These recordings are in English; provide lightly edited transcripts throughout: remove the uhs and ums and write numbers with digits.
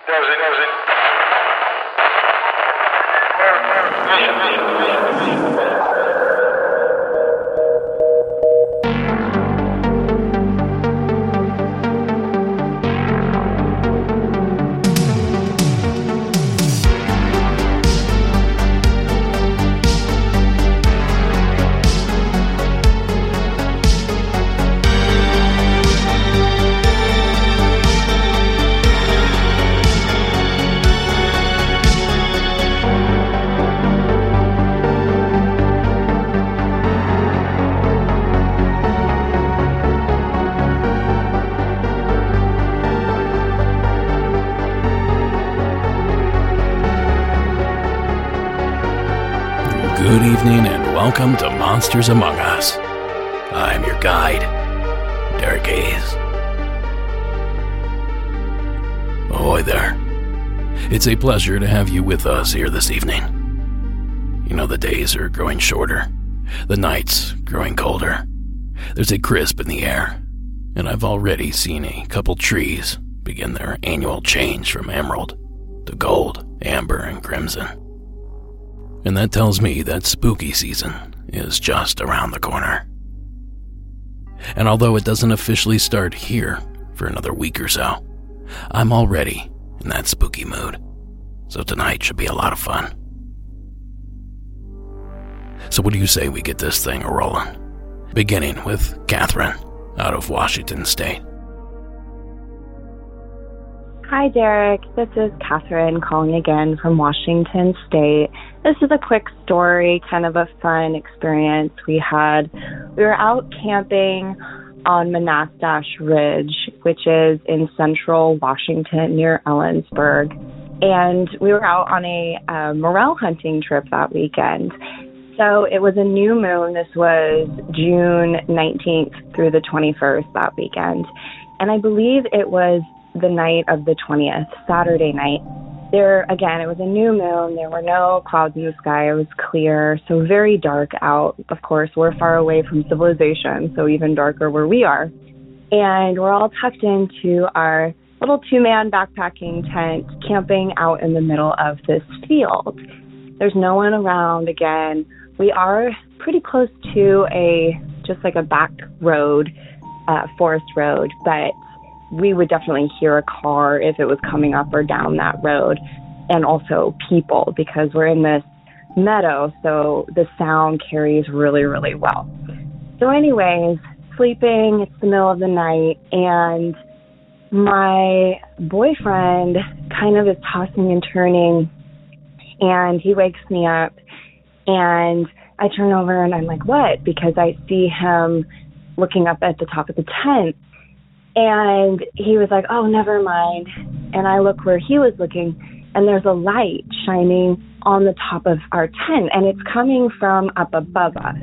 Good evening and welcome to Monsters Among Us. I'm your guide, Derek Hayes. Ahoy there. It's a pleasure to have you with us here this evening. You know, the days are growing shorter, the nights growing colder. There's a crisp in the air, and I've already seen a couple trees begin their annual change from emerald to gold, amber, and crimson. And that tells me that spooky season is just around the corner. And although it doesn't officially start here for another week or so, I'm already in that spooky mood. So tonight should be a lot of fun. So what do you say we get this thing a-rolling? Beginning with Catherine out of Washington State. Hi, Derek. This is Catherine calling again from Washington State. This is a quick story, kind of a fun experience we had. We were out camping on Monastash Ridge, which is in central Washington near Ellensburg. And we were out on a morel hunting trip that weekend. So it was a new moon. This was June 19th through the 21st that weekend. And I believe it was the night of the 20th, Saturday night. Again, it was a new moon. There were no clouds in the sky. It was clear, so very dark out. Of course, we're far away from civilization, so even darker where we are. And we're all tucked into our little two-man backpacking tent, camping out in the middle of this field. There's no one around. Again, we are pretty close to just like a back road, forest road, but we would definitely hear a car if it was coming up or down that road, and also people, because we're in this meadow, so the sound carries really, really well. So anyways, sleeping, it's the middle of the night, and my boyfriend kind of is tossing and turning, and he wakes me up, and I turn over and I'm like, what? Because I see him looking up at the top of the tent. And he was like, oh, never mind. And I look where he was looking, and there's a light shining on the top of our tent, and it's coming from up above us.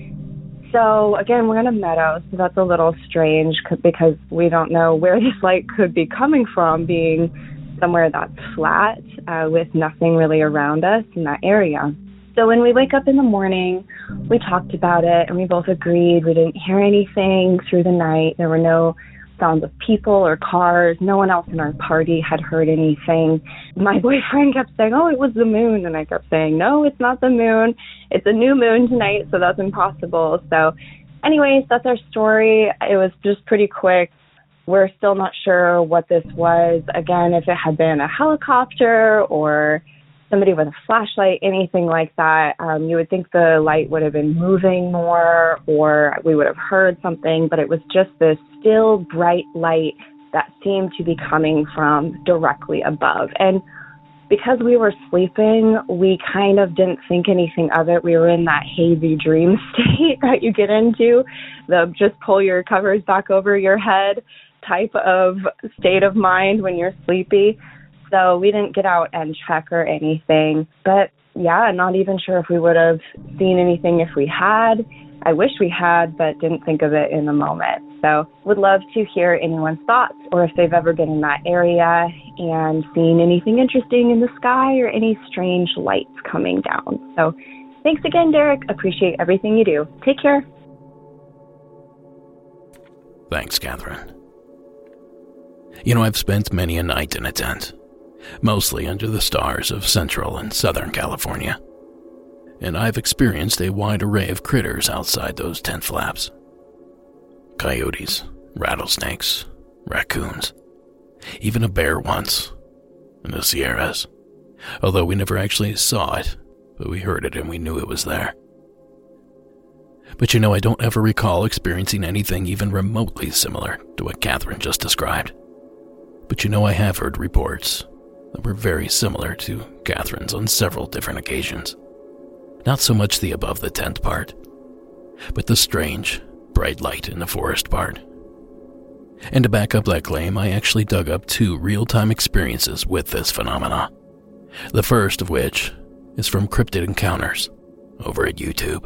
So, again, we're in a meadow, so that's a little strange because we don't know where this light could be coming from, being somewhere that's flat with nothing really around us in that area. So when we wake up in the morning, we talked about it, and we both agreed we didn't hear anything through the night. There were no sounds of people or cars. No one else in our party had heard anything. My boyfriend kept saying, oh, it was the moon. And I kept saying, no, it's not the moon. It's a new moon tonight, so that's impossible. So anyways, that's our story. It was just pretty quick. We're still not sure what this was. Again, if it had been a helicopter or somebody with a flashlight, anything like that, you would think the light would have been moving more or we would have heard something, but it was just this still bright light that seemed to be coming from directly above. And because we were sleeping, we kind of didn't think anything of it. We were in that hazy dream state that you get into, the just pull your covers back over your head type of state of mind when you're sleepy. So we didn't get out and check or anything. But yeah, not even sure if we would have seen anything if we had. I wish we had, but didn't think of it in the moment. So would love to hear anyone's thoughts or if they've ever been in that area and seen anything interesting in the sky or any strange lights coming down. So thanks again, Derek. Appreciate everything you do. Take care. Thanks, Catherine. You know, I've spent many a night in a tent. mostly under the stars of Central and Southern California. And I've experienced a wide array of critters outside those tent flaps. Coyotes, rattlesnakes, raccoons, even a bear once in the Sierras. Although we never actually saw it, but we heard it and we knew it was there. But I don't ever recall experiencing anything even remotely similar to what Catherine just described. But I have heard reports that were very similar to Catherine's on several different occasions. Not so much the above the tent part, but the strange, bright light in the forest part. And to back up that claim, I actually dug up 2 real-time experiences with this phenomena. The first of which is from Cryptid Encounters over at YouTube.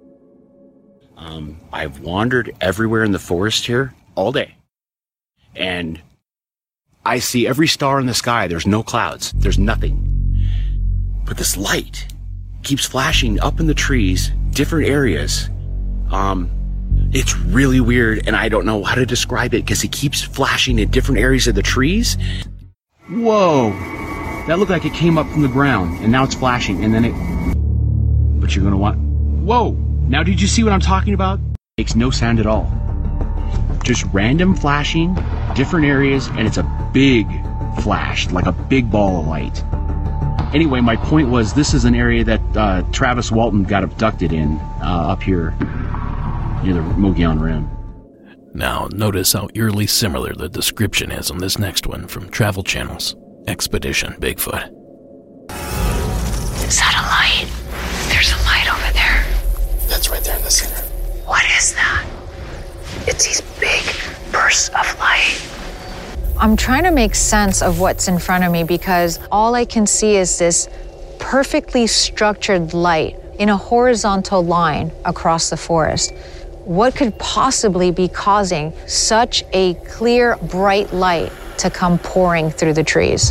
I've wandered everywhere in the forest here all day, and I see every star in the sky. There's no clouds. There's nothing. But this light keeps flashing up in the trees, different areas. It's really weird, and I don't know how to describe it because it keeps flashing in different areas of the trees. Whoa! That looked like it came up from the ground, and now it's flashing, and then it... But you're gonna want... Whoa! Now did you see what I'm talking about? Makes no sound at all. Just random flashing, different areas, and it's a big flash, like a big ball of light. Anyway, my point was this is an area that Travis Walton got abducted in up here near the Mogollon Rim. Now, notice how eerily similar the description is on this next one from Travel Channel's Expedition Bigfoot. Is that a light? There's a light over there. That's right there in the center. What is that? It's these big bursts of light. I'm trying to make sense of what's in front of me because all I can see is this perfectly structured light in a horizontal line across the forest. What could possibly be causing such a clear, bright light to come pouring through the trees?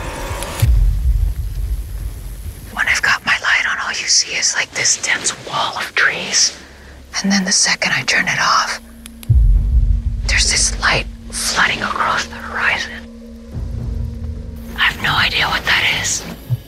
When I've got my light on, all you see is like this dense wall of trees. And then the second I turn it off, there's this light flooding across the horizon. I have no idea what that is.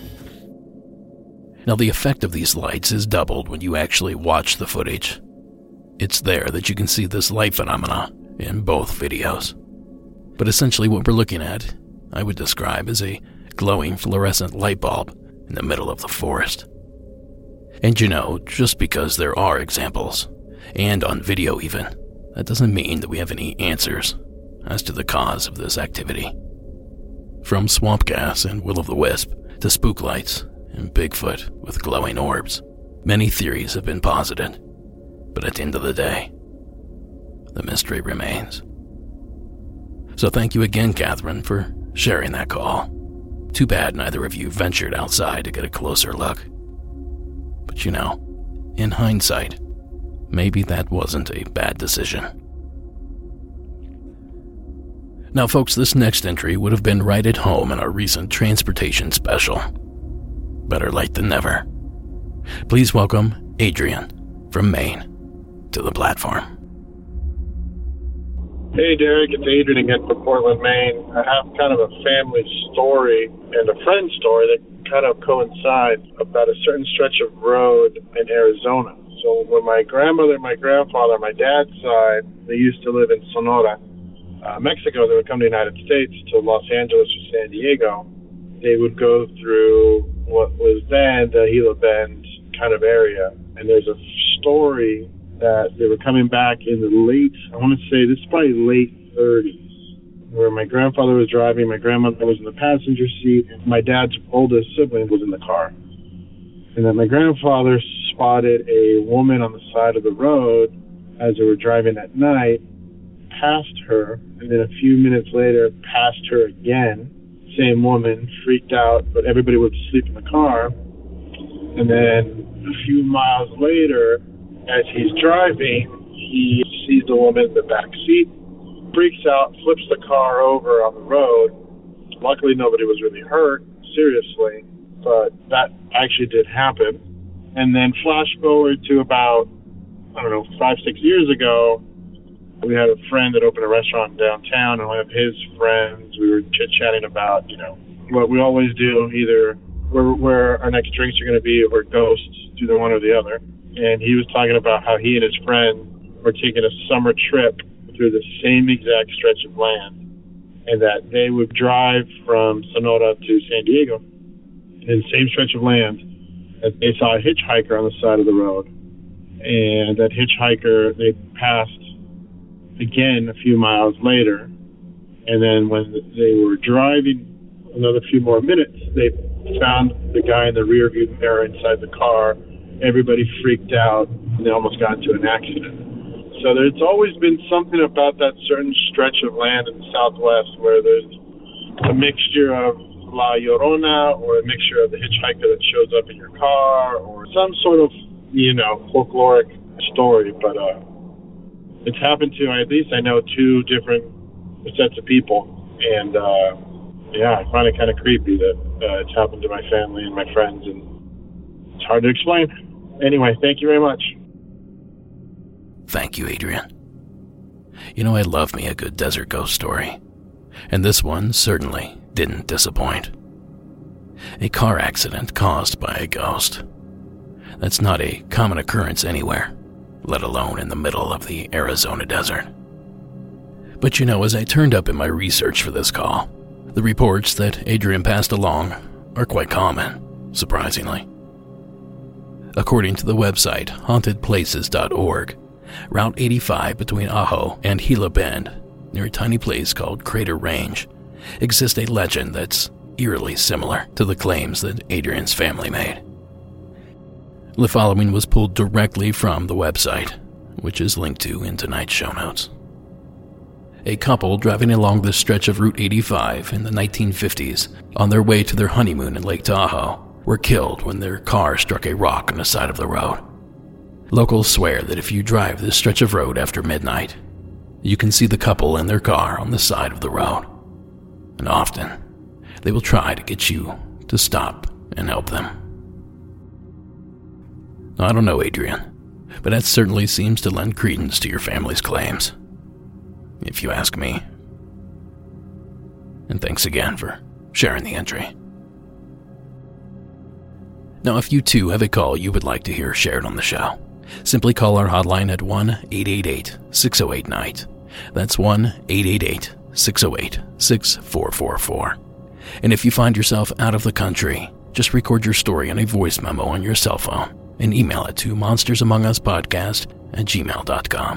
Now, the effect of these lights is doubled when you actually watch the footage. It's there that you can see this light phenomena in both videos. But essentially what we're looking at, I would describe as a glowing fluorescent light bulb in the middle of the forest. And just because there are examples, and on video even, that doesn't mean that we have any answers as to the cause of this activity. From swamp gas and will-o'-the-wisp to spook lights and Bigfoot with glowing orbs, many theories have been posited. But at the end of the day, the mystery remains. So thank you again, Catherine, for sharing that call. Too bad neither of you ventured outside to get a closer look. But in hindsight, maybe that wasn't a bad decision. Now, folks, this next entry would have been right at home in our recent transportation special. Better late than never. Please welcome Adrian from Maine to the platform. Hey, Derek, it's Adrian again from Portland, Maine. I have kind of a family story and a friend story that kind of coincides about a certain stretch of road in Arizona. So when my grandmother and my grandfather, my dad's side, they used to live in Sonora, Mexico. They would come to the United States, to Los Angeles or San Diego. They would go through what was then the Gila Bend kind of area. And there's a story that they were coming back in the I want to say this is probably late 30s, where my grandfather was driving, my grandmother was in the passenger seat, and my dad's oldest sibling was in the car. And then my grandfather spotted a woman on the side of the road as they were driving at night, passed her, and then a few minutes later passed her again. Same woman, freaked out, but everybody was asleep in the car. And then a few miles later, as he's driving, he sees the woman in the back seat, freaks out, flips the car over on the road. Luckily, nobody was really hurt, seriously, but that actually did happen. And then flash forward to about, 5-6 years ago, we had a friend that opened a restaurant downtown, and one of his friends, we were chit-chatting about, what we always do, either where our next drinks are going to be or ghosts, either one or the other. And he was talking about how he and his friend were taking a summer trip through the same exact stretch of land, and that they would drive from Sonora to San Diego in the same stretch of land, and they saw a hitchhiker on the side of the road. And that hitchhiker, they passed again a few miles later, and then when they were driving another few more minutes, they found the guy in the rear view mirror inside the car. Everybody freaked out, and they almost got into an accident. So there's always been something about that certain stretch of land in the Southwest where there's a mixture of La Llorona or a mixture of the hitchhiker that shows up in your car or some sort of, folkloric story. But it's happened to, at least I know, 2 different sets of people. And, I find it kind of creepy that it's happened to my family and my friends, and it's hard to explain. Anyway, thank you very much. Thank you, Adrian. I love me a good desert ghost story, and this one certainly didn't disappoint. A car accident caused by a ghost. That's not a common occurrence anywhere, let alone in the middle of the Arizona desert. But as I turned up in my research for this call, the reports that Adrian passed along are quite common, surprisingly. According to the website hauntedplaces.org, Route 85 between Ajo and Gila Bend, near a tiny place called Crater Range, exists a legend that's eerily similar to the claims that Adrian's family made. The following was pulled directly from the website, which is linked to in tonight's show notes. A couple driving along this stretch of Route 85 in the 1950s on their way to their honeymoon in Lake Tahoe were killed when their car struck a rock on the side of the road. Locals swear that if you drive this stretch of road after midnight, you can see the couple in their car on the side of the road. And often, they will try to get you to stop and help them. I don't know, Adrian, but that certainly seems to lend credence to your family's claims, if you ask me. And thanks again for sharing the entry. Now, if you too have a call you would like to hear shared on the show, simply call our hotline at 1-888-608-NIGHT. That's 1-888-608-6444. And if you find yourself out of the country, just record your story in a voice memo on your cell phone and email it to monstersamonguspodcast@gmail.com.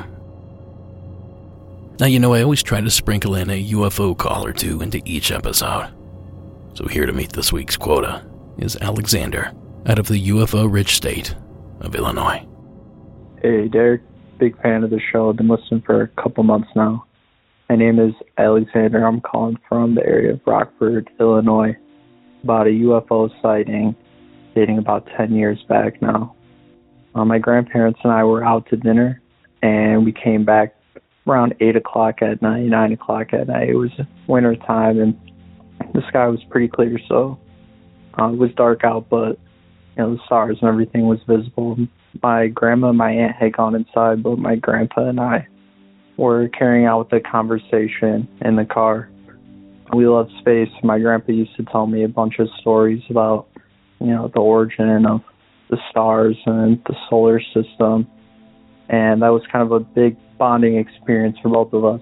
Now, I always try to sprinkle in a UFO call or two into each episode. So here to meet this week's quota is Alexander out of the UFO-rich state of Illinois. Hey, Derek. Big fan of the show. I've been listening for a couple months now. My name is Alexander. I'm calling from the area of Rockford, Illinois, about a UFO sighting dating about 10 years back now. My grandparents and I were out to dinner, and we came back around 8 o'clock at night, 9 o'clock at night. It was winter time, and the sky was pretty clear, so it was dark out, but the stars and everything was visible. My grandma and my aunt had gone inside, but my grandpa and I were carrying out the conversation in the car. We love space. My grandpa used to tell me a bunch of stories about, the origin of the stars and the solar system, and that was kind of a big bonding experience for both of us.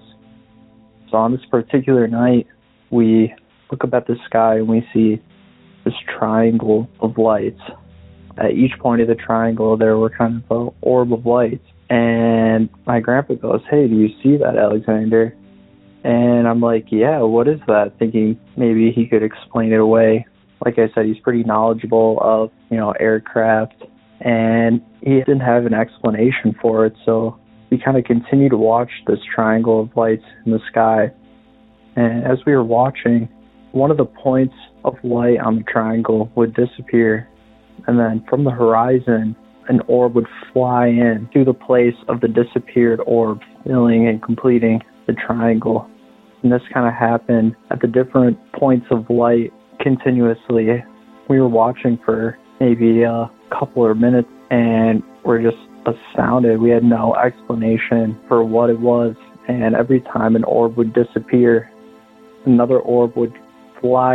So on this particular night, we look up at the sky and we see this triangle of lights. At each point of the triangle, there were kind of an orb of lights. And my grandpa goes, "Hey, do you see that, Alexander?" And I'm like, "Yeah, what is that?" Thinking maybe he could explain it away. Like I said, he's pretty knowledgeable of, aircraft. And he didn't have an explanation for it. So we kind of continued to watch this triangle of lights in the sky. And as we were watching, one of the points of light on the triangle would disappear. And then from the horizon, an orb would fly in to the place of the disappeared orb, filling and completing the triangle. And this kind of happened at the different points of light continuously. We were watching for maybe a couple of minutes, and we're just astounded. We had no explanation for what it was. And every time an orb would disappear, another orb would fly up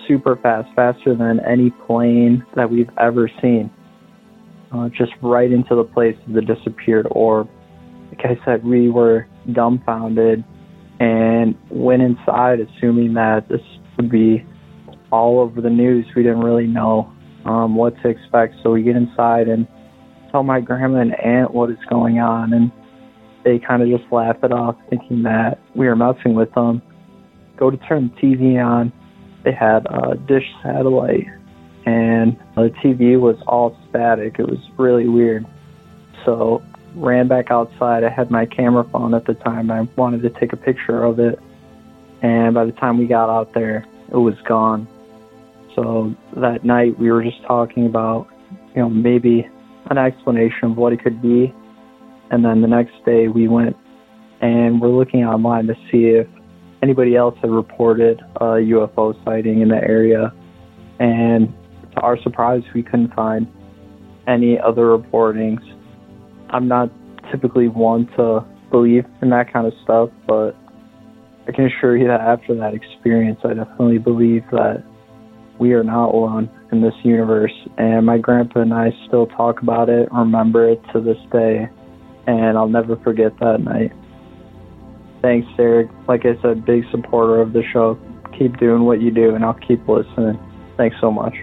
super fast, faster than any plane that we've ever seen. Just right into the place of the disappeared orb. Like I said, we were dumbfounded and went inside assuming that this would be all over the news. We didn't really know what to expect. So we get inside and tell my grandma and aunt what is going on, and they kind of just laugh it off, thinking that we were messing with them. Go to turn the TV on. They had a dish satellite, and the TV was all static. It was really weird. So ran back outside. I had my camera phone at the time. I wanted to take a picture of it, and by the time we got out there, it was gone. So that night we were just talking about, maybe an explanation of what it could be. And then the next day we went and we're looking online to see if anybody else had reported a UFO sighting in the area. And to our surprise, we couldn't find any other reportings. I'm not typically one to believe in that kind of stuff, but I can assure you that after that experience, I definitely believe that we are not alone in this universe. And my grandpa and I still talk about it, remember it to this day, and I'll never forget that night. Thanks, Derek. Like I said, big supporter of the show. Keep doing what you do, and I'll keep listening. Thanks so much.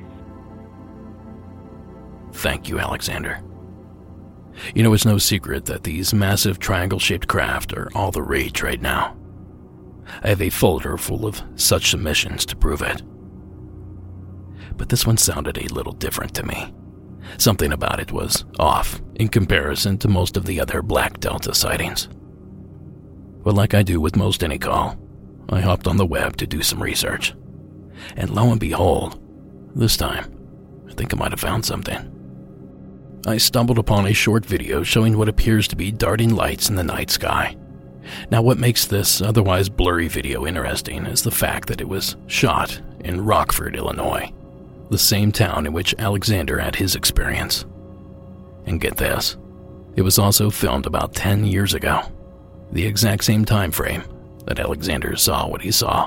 Thank you, Alexander. It's no secret that these massive triangle-shaped craft are all the rage right now. I have a folder full of such submissions to prove it. But this one sounded a little different to me. Something about it was off in comparison to most of the other Black Delta sightings. But like I do with most any call, I hopped on the web to do some research. And lo and behold, this time, I think I might have found something. I stumbled upon a short video showing what appears to be darting lights in the night sky. Now, what makes this otherwise blurry video interesting is the fact that it was shot in Rockford, Illinois, the same town in which Alexander had his experience. And get this, it was also filmed about 10 years ago, the exact same time frame that Alexander saw what he saw.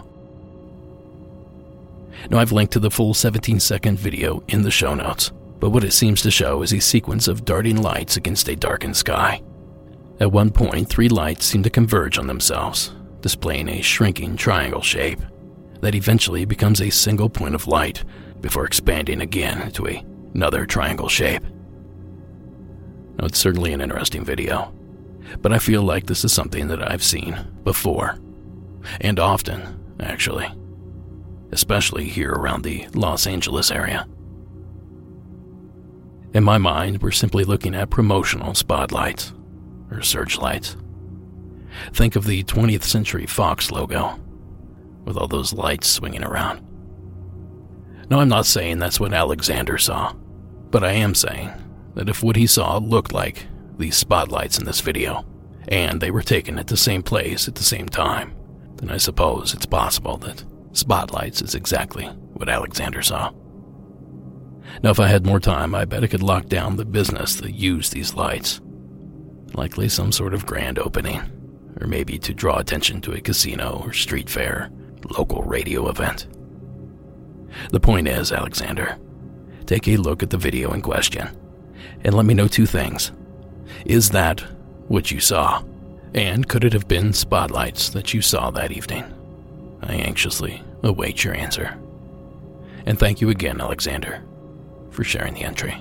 Now, I've linked to the full 17-second video in the show notes, but what it seems to show is a sequence of darting lights against a darkened sky. At one point, 3 lights seem to converge on themselves, displaying a shrinking triangle shape that eventually becomes a single point of light before expanding again into another triangle shape. Now, it's certainly an interesting video, but I feel like this is something that I've seen before, and often, actually, especially here around the Los Angeles area. In my mind, we're simply looking at promotional spotlights, or searchlights. Think of the 20th Century Fox logo, with all those lights swinging around. Now, I'm not saying that's what Alexander saw, but I am saying that if what he saw looked like these spotlights in this video, and they were taken at the same place at the same time, then I suppose it's possible that spotlights is exactly what Alexander saw. Now, if I had more time, I bet I could lock down the business that used these lights. Likely some sort of grand opening, or maybe to draw attention to a casino or street fair, local radio event. The point is, Alexander, take a look at the video in question, and let me know 2 things. Is that what you saw? And could it have been spotlights that you saw that evening? I anxiously await your answer. And thank you again, Alexander, for sharing the entry.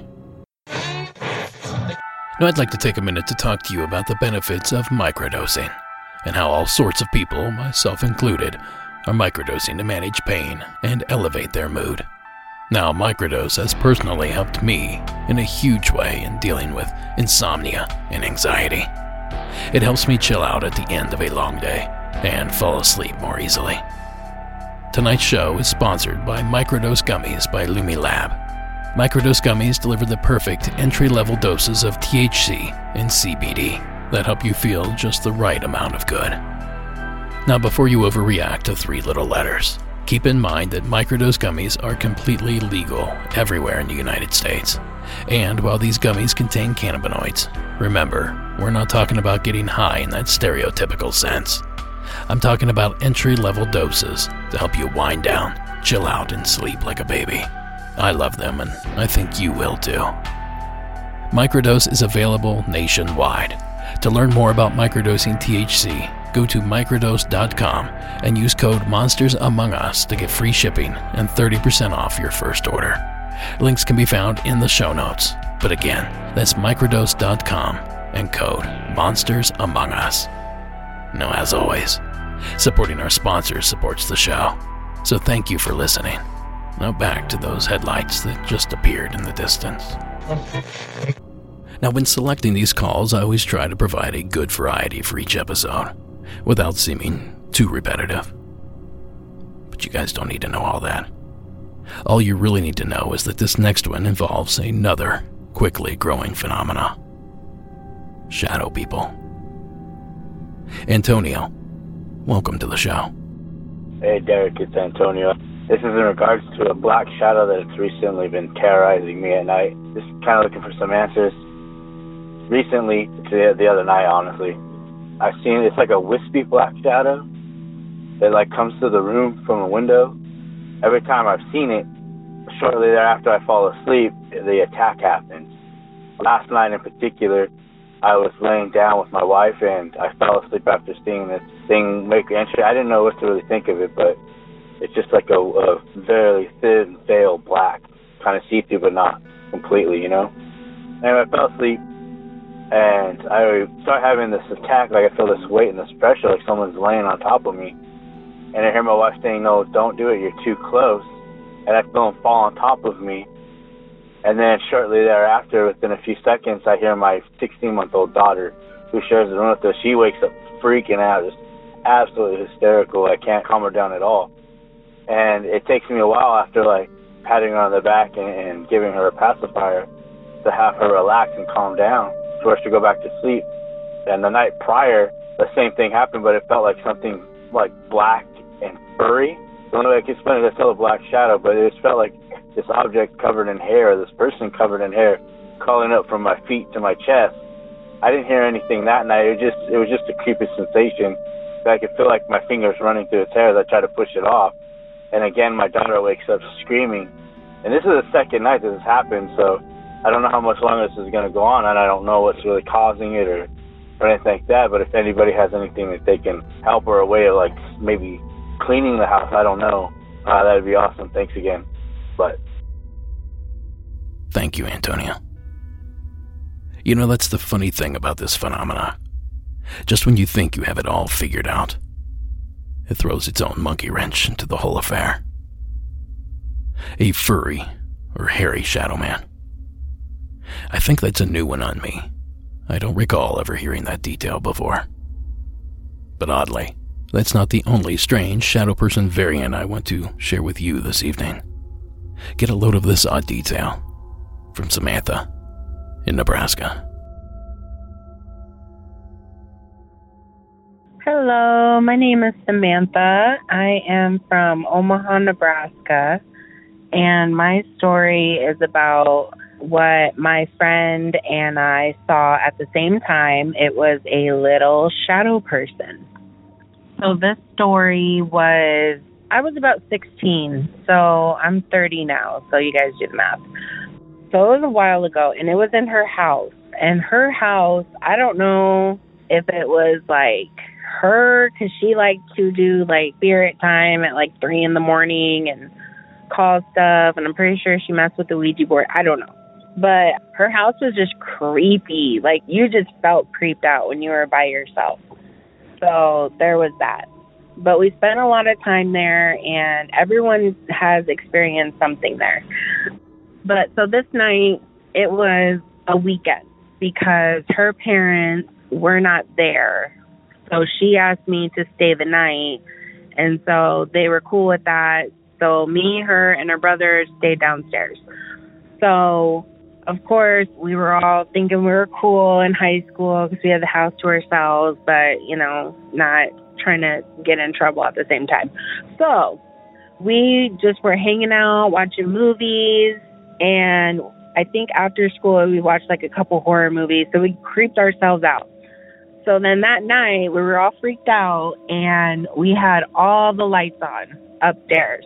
Now, I'd like to take a minute to talk to you about the benefits of microdosing, and how all sorts of people, myself included, are microdosing to manage pain and elevate their mood. Now, microdose has personally helped me in a huge way in dealing with insomnia and anxiety. It helps me chill out at the end of a long day and fall asleep more easily. Tonight's show is sponsored by Microdose Gummies by LumiLab. Microdose Gummies deliver the perfect entry-level doses of THC and CBD that help you feel just the right amount of good. Now, before you overreact to 3 little letters, keep in mind that microdose gummies are completely legal everywhere in the United States. And while these gummies contain cannabinoids, remember, we're not talking about getting high in that stereotypical sense. I'm talking about entry-level doses to help you wind down chill out and sleep like a baby. I love them, and I think you will too. Microdose is available nationwide. To learn more about microdosing THC, go to microdose.com and use code MonstersAmongUs to get free shipping and 30% off your first order. Links can be found in the show notes. But again, that's microdose.com and code MonstersAmongUs. Now, as always, supporting our sponsors supports the show. So thank you for listening. Now back to those headlights that just appeared in the distance. Now, when selecting these calls, I always try to provide a good variety for each episode, without seeming too repetitive. But you guys don't need to know all that. All you really need to know is that this next one involves another quickly growing phenomena. Shadow people. Antonio, welcome to the show. Hey Derek, it's Antonio. This is in regards to a black shadow that's recently been terrorizing me at night. Just kind of looking for some answers. Recently, the other night, honestly, I've seen it's like a wispy black shadow that like comes to the room from a window. Every time I've seen it, shortly thereafter I fall asleep, the attack happens. Last night in particular, I was laying down with my wife and I fell asleep after seeing this thing make entry. I didn't know what to really think of it, but it's just like a very thin, pale black, kind of see-through, but not completely, you know? Anyway, I fell asleep. And I start having this attack, like I feel this weight and this pressure, like someone's laying on top of me. And I hear my wife saying, no, don't do it, you're too close. And I feel him fall on top of me. And then shortly thereafter, within a few seconds, I hear my 16-month-old daughter, who shares the room with us, she wakes up freaking out, just absolutely hysterical. I can't calm her down at all. And it takes me a while after, like, patting her on the back and giving her a pacifier to have her relax and calm down, for us to go back to sleep. And the night prior, the same thing happened, but it felt like something like black and furry. The only way I can explain it, it's still a black shadow, but it just felt like this object covered in hair, this person covered in hair, crawling up from my feet to my chest. I didn't hear anything that night. It was just a creepy sensation. I could feel like my fingers running through its hair as I tried to push it off. And again, my daughter wakes up screaming. And this is the second night that this happened, so I don't know how much longer this is going to go on, and I don't know what's really causing it or anything like that, but if anybody has anything that they can help or a way of, like, maybe cleaning the house, I don't know, that would be awesome. Thanks again. But thank you, Antonio. You know, that's the funny thing about this phenomena. Just when you think you have it all figured out, it throws its own monkey wrench into the whole affair. A furry or hairy shadow man. I think that's a new one on me. I don't recall ever hearing that detail before. But oddly, that's not the only strange shadow person variant I want to share with you this evening. Get a load of this odd detail from Samantha in Nebraska. Hello, my name is Samantha. I am from Omaha, Nebraska, and my story is about what my friend and I saw at the same time. It was a little shadow person. So this story was, I was about 16, so I'm 30 now, so you guys do the math. So it was a while ago, and it was in her house. And her house, I don't know if it was like her, because she liked to do like spirit time at like 3 in the morning and call stuff, and I'm pretty sure she messed with the Ouija board. I don't know. But her house was just creepy. Like, you just felt creeped out when you were by yourself. So there was that. But we spent a lot of time there, and everyone has experienced something there. But so this night, it was a weekend because her parents were not there. So she asked me to stay the night, and so they were cool with that. So me, her, and her brother stayed downstairs. So, of course, we were all thinking we were cool in high school because we had the house to ourselves, but, you know, not trying to get in trouble at the same time. So we just were hanging out, watching movies, and I think after school we watched like a couple horror movies, so we creeped ourselves out. So then that night we were all freaked out, and we had all the lights on upstairs.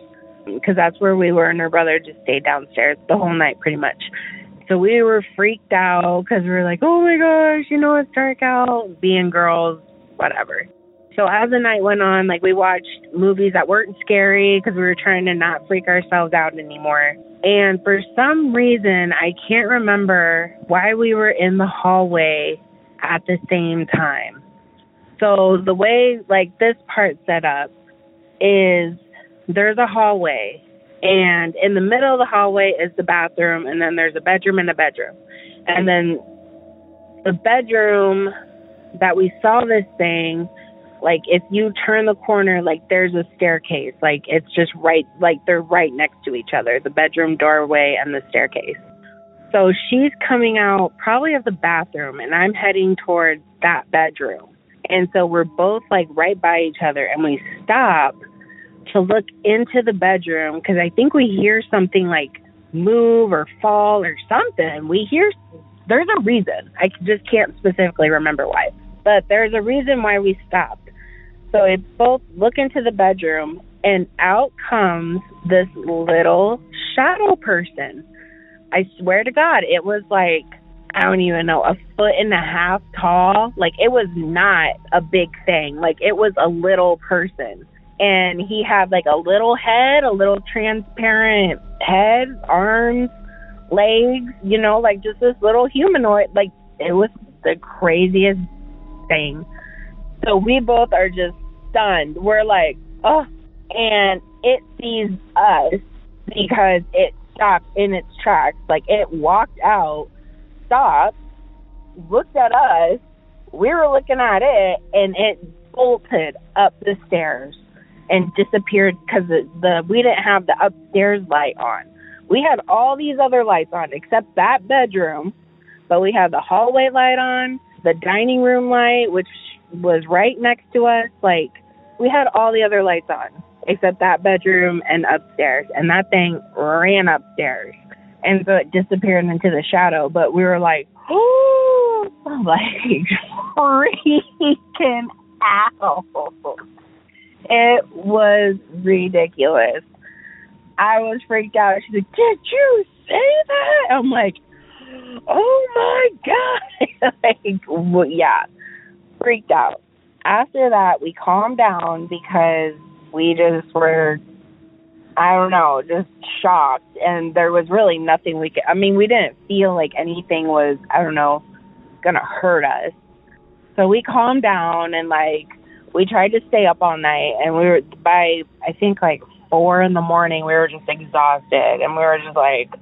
because that's where we were, and her brother just stayed downstairs the whole night pretty much. So we were freaked out because we were like, oh my gosh, it's dark out, being girls, whatever. So as the night went on, we watched movies that weren't scary because we were trying to not freak ourselves out anymore. And for some reason, I can't remember why we were in the hallway at the same time. So the way, this part's set up is there's a hallway, and in the middle of the hallway is the bathroom, and then there's a bedroom and a bedroom. And then the bedroom that we saw this thing, if you turn the corner, there's a staircase. It's just right, they're right next to each other, the bedroom doorway and the staircase. So she's coming out probably of the bathroom, and I'm heading towards that bedroom. And so we're both, right by each other, and we stop to look into the bedroom because I think we hear something, move or fall or something. There's a reason. I just can't specifically remember why. But there's a reason why we stopped. So we both look into the bedroom, and out comes this little shadow person. I swear to God, it was I don't even know, 1.5 feet tall. It was not a big thing. It was a little person. And he had a little head, a little transparent head, arms, legs, just this little humanoid. It was the craziest thing. So we both are just stunned. We're oh, and it sees us because it stopped in its tracks. It walked out, stopped, looked at us. We were looking at it, and it bolted up the stairs and disappeared because we didn't have the upstairs light on. We had all these other lights on except that bedroom, but we had the hallway light on, the dining room light, which was right next to us. We had all the other lights on except that bedroom and upstairs, and that thing ran upstairs. And so it disappeared into the shadow, but we were oh, freaking out. It was ridiculous. I was freaked out. She's like, did you say that? I'm like, oh my God. Yeah, freaked out. After that, we calmed down because we just were, I don't know, just shocked. And there was really nothing we didn't feel like anything was, I don't know, going to hurt us. So we calmed down and we tried to stay up all night. And we were, by I think 4 a.m, we were just exhausted. And we were just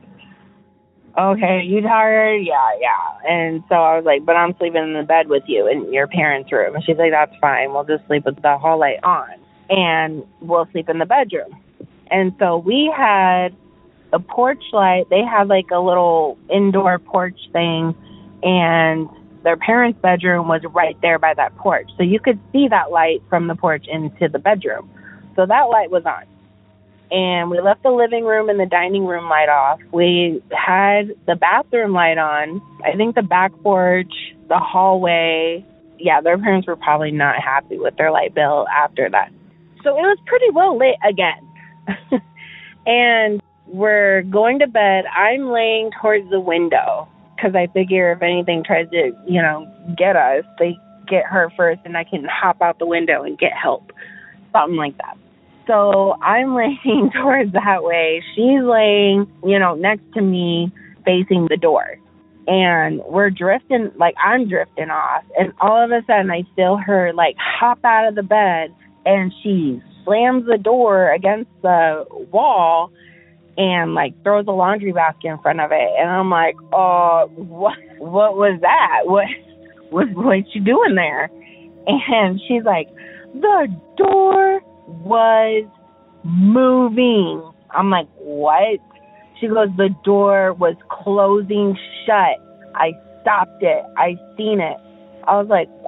okay, you tired? Yeah. And so I was but I'm sleeping in the bed with you in your parents' room. And she's like, that's fine. We'll just sleep with the hall light on. And we'll sleep in the bedroom. And so we had a porch light. They had a little indoor porch thing. And their parents' bedroom was right there by that porch. So you could see that light from the porch into the bedroom. So that light was on. And we left the living room and the dining room light off. We had the bathroom light on. I think the back porch, the hallway. Yeah, their parents were probably not happy with their light bill after that. So it was pretty well lit again. And we're going to bed. I'm laying towards the window because I figure if anything tries to, get us, they get her first and I can hop out the window and get help. Something like that. So I'm laying towards that way. She's laying, next to me facing the door. And we're drifting, I'm drifting off. And all of a sudden I feel her hop out of the bed and she slams the door against the wall and throws a laundry basket in front of it. And I'm like, oh, what was that? What's she doing there? And she's like, the door was moving. I'm like, what? She goes, the door was closing shut. I stopped it. I seen it. I was like,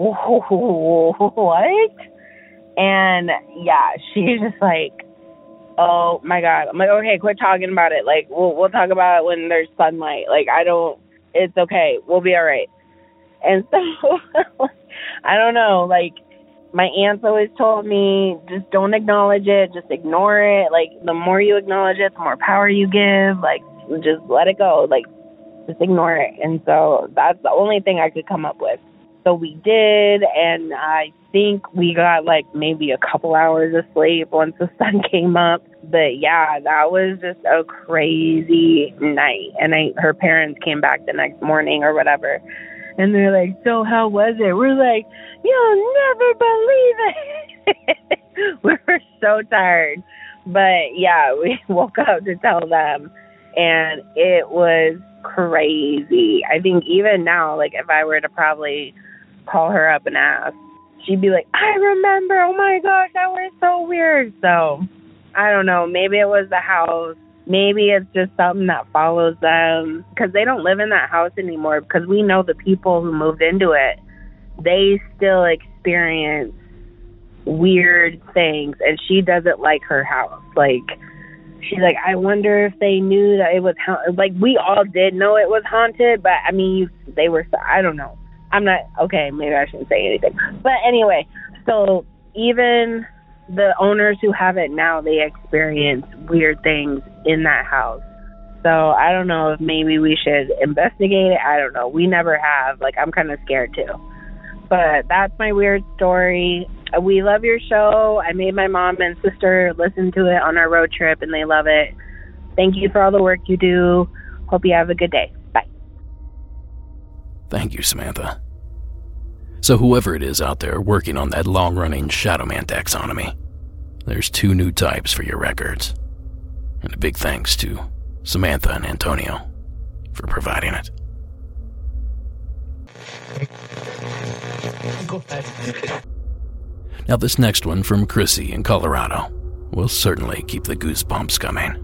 what? And yeah, she's just oh my God. I'm like, okay, quit talking about it. We'll talk about it when there's sunlight. It's okay. We'll be all right. And so I don't know, My aunts always told me, just don't acknowledge it, just ignore it. Like, the more you acknowledge it, the more power you give. Like, just let it go. Like, just ignore it. And so that's the only thing I could come up with. So we did, and I think we got like maybe a couple hours of sleep once the sun came up. But yeah, that was just a crazy night. And her parents came back the next morning or whatever, and they're like, so how was it? We're like, you'll never believe it. We were so tired. But yeah, we woke up to tell them, and it was crazy. I think even now, like, if I were to probably call her up and ask, she'd be like, I remember, oh my gosh, that was so weird. So I don't know, maybe it was the house, maybe it's just something that follows them, because they don't live in that house anymore, because we know the people who moved into it, they still experience weird things, and she doesn't like her house. Like, she's like, I wonder if they knew that it was haunted. Like, we all did know it was haunted, but I mean, they were, I don't know. I'm not, okay, maybe I shouldn't say anything. But anyway, so even the owners who have it now, they experience weird things in that house. So I don't know if maybe we should investigate it. I don't know. We never have. Like, I'm kind of scared too. But that's my weird story. We love your show. I made my mom and sister listen to it on our road trip, and they love it. Thank you for all the work you do. Hope you have a good day. Bye. Thank you, Samantha. So whoever it is out there working on that long-running Shadow Man taxonomy, there's 2 new types for your records. And a big thanks to Samantha and Antonio for providing it. Now this next one from Chrissy in Colorado will certainly keep the goosebumps coming.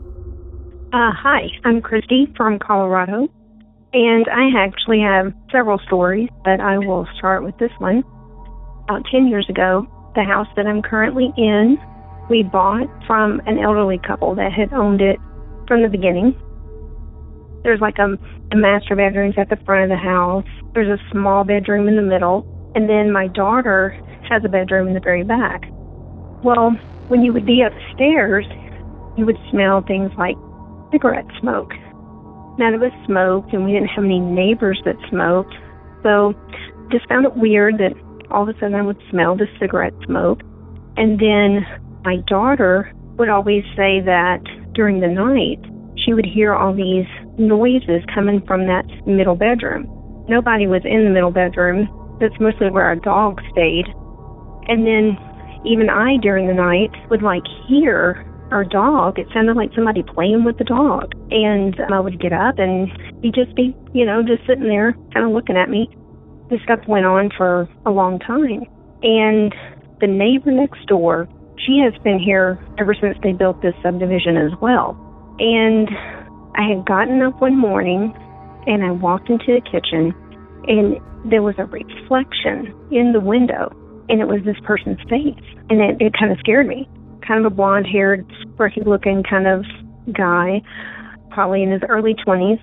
Hi, I'm Christy from Colorado, and I actually have several stories, but I will start with this one. About 10 years ago, the house that I'm currently in, we bought from an elderly couple that had owned it from the beginning. There's like a master bedroom at the front of the house. There's a small bedroom in the middle, and then my daughter has a bedroom in the very back. Well, when you would be upstairs, you would smell things like cigarette smoke. None of us smoked, and we didn't have any neighbors that smoked, so just found it weird that all of a sudden I would smell the cigarette smoke. And then my daughter would always say that during the night, she would hear all these noises coming from that middle bedroom. Nobody was in the middle bedroom. That's mostly where our dog stayed. And then even I, during the night, would hear our dog. It sounded like somebody playing with the dog. And I would get up and he'd just be, just sitting there kind of looking at me. This stuff went on for a long time. And the neighbor next door, she has been here ever since they built this subdivision as well. And I had gotten up one morning and I walked into the kitchen and there was a reflection in the window, and it was this person's face. And it kind of scared me. Kind of a blonde-haired, scruffy-looking kind of guy, probably in his early 20s.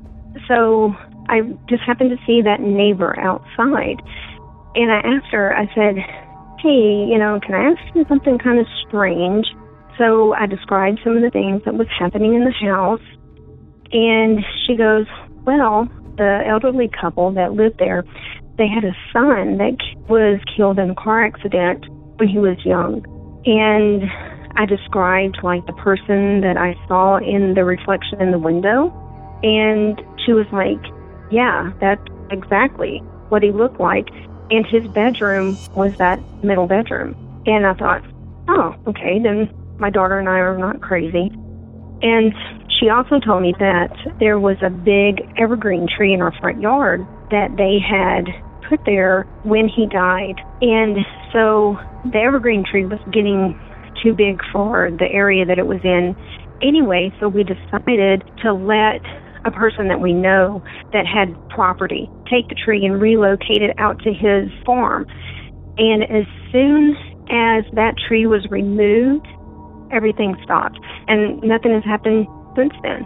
So I just happened to see that neighbor outside. And I asked her, I said, hey, can I ask you something kind of strange? So I described some of the things that was happening in the house. And she goes, well, the elderly couple that lived there, they had a son that was killed in a car accident when he was young. And I described the person that I saw in the reflection in the window. And she was like, yeah, that's exactly what he looked like. And his bedroom was that middle bedroom. And I thought, oh, okay, then my daughter and I are not crazy. And she also told me that there was a big evergreen tree in our front yard that they had put there when he died. And so the evergreen tree was getting too big for the area that it was in anyway, so we decided to let a person that we know that had property take the tree and relocate it out to his farm. And as soon as that tree was removed, everything stopped, and nothing has happened since then.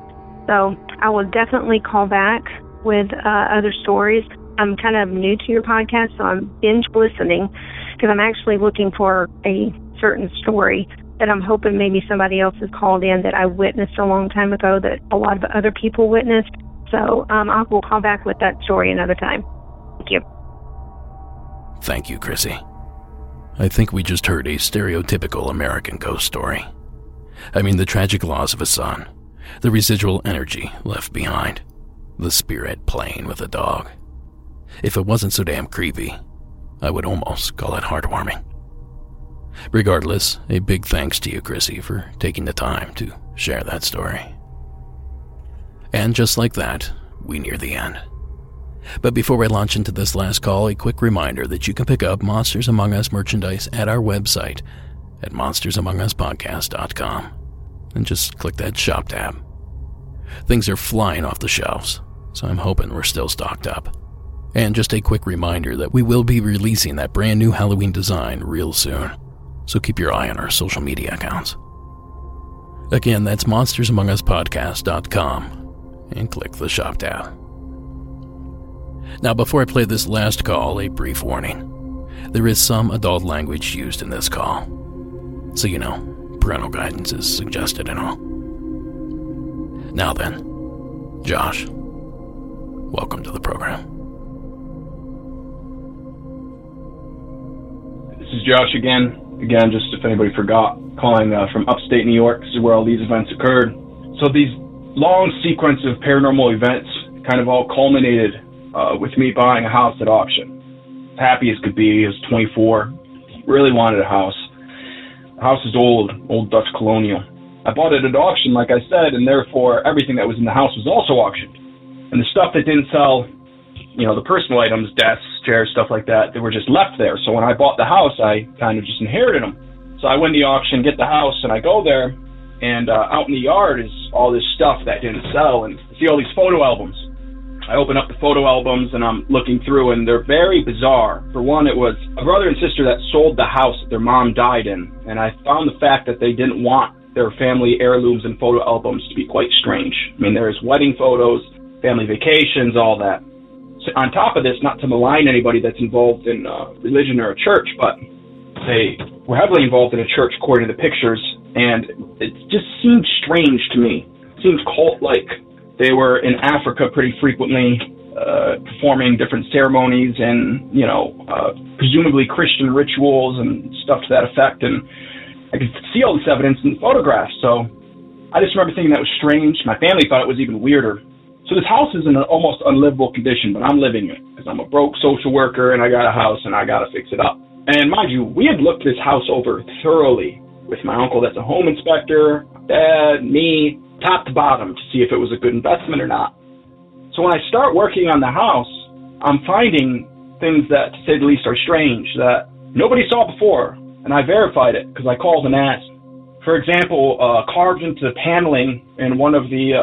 So I will definitely call back with other stories. I'm kind of new to your podcast, so I'm binge listening because I'm actually looking for a certain story that I'm hoping maybe somebody else has called in that I witnessed a long time ago that a lot of other people witnessed. So I will call back with that story another time. Thank you. Thank you, Chrissy. I think we just heard a stereotypical American ghost story. I mean, the tragic loss of a son, the residual energy left behind, the spirit playing with a dog. If it wasn't so damn creepy, I would almost call it heartwarming. Regardless, a big thanks to you, Chrissy, for taking the time to share that story. And just like that, we near the end. But before we launch into this last call, a quick reminder that you can pick up Monsters Among Us merchandise at our website at monstersamonguspodcast.com. And just click that shop tab. Things are flying off the shelves, so I'm hoping we're still stocked up. And just a quick reminder that we will be releasing that brand new Halloween design real soon, so keep your eye on our social media accounts. Again, that's monstersamonguspodcast.com, and click the shop tab. Now, before I play this last call, a brief warning. There is some adult language used in this call, so you know, parental guidance is suggested and all. Now then, Josh, welcome to the program. This is Josh again. Again, just if anybody forgot, calling from upstate New York. This is where all these events occurred. So these long sequence of paranormal events kind of all culminated with me buying a house at auction. Happy as could be. I was 24. Really wanted a house. The house is old Dutch colonial. I bought it at auction, like I said, and therefore everything that was in the house was also auctioned. And the stuff that didn't sell, you know, the personal items, desks, chairs, stuff like that, they were just left there. So when I bought the house, I kind of just inherited them. So I win the auction, get the house, and I go there, and out in the yard is all this stuff that didn't sell, and I see all these photo albums. I open up the photo albums, and I'm looking through, and they're very bizarre. For one, it was a brother and sister that sold the house that their mom died in, and I found the fact that they didn't want their family heirlooms and photo albums to be quite strange. I mean, there's wedding photos, family vacations, all that. So on top of this, not to malign anybody that's involved in religion or a church, but they were heavily involved in a church according to the pictures, and it just seemed strange to me. It seemed cult-like. They were in Africa pretty frequently, performing different ceremonies and, you know, presumably Christian rituals and stuff to that effect. And I could see all this evidence in the photographs. So I just remember thinking that was strange. My family thought it was even weirder. So this house is in an almost unlivable condition, but I'm living in it because I'm a broke social worker and I got a house and I got to fix it up. And mind you, we had looked this house over thoroughly with my uncle that's a home inspector, dad, me, top to bottom to see if it was a good investment or not. So when I start working on the house, I'm finding things that, to say the least, are strange that nobody saw before, and I verified it because I called and asked. For example, carved into the paneling in one of the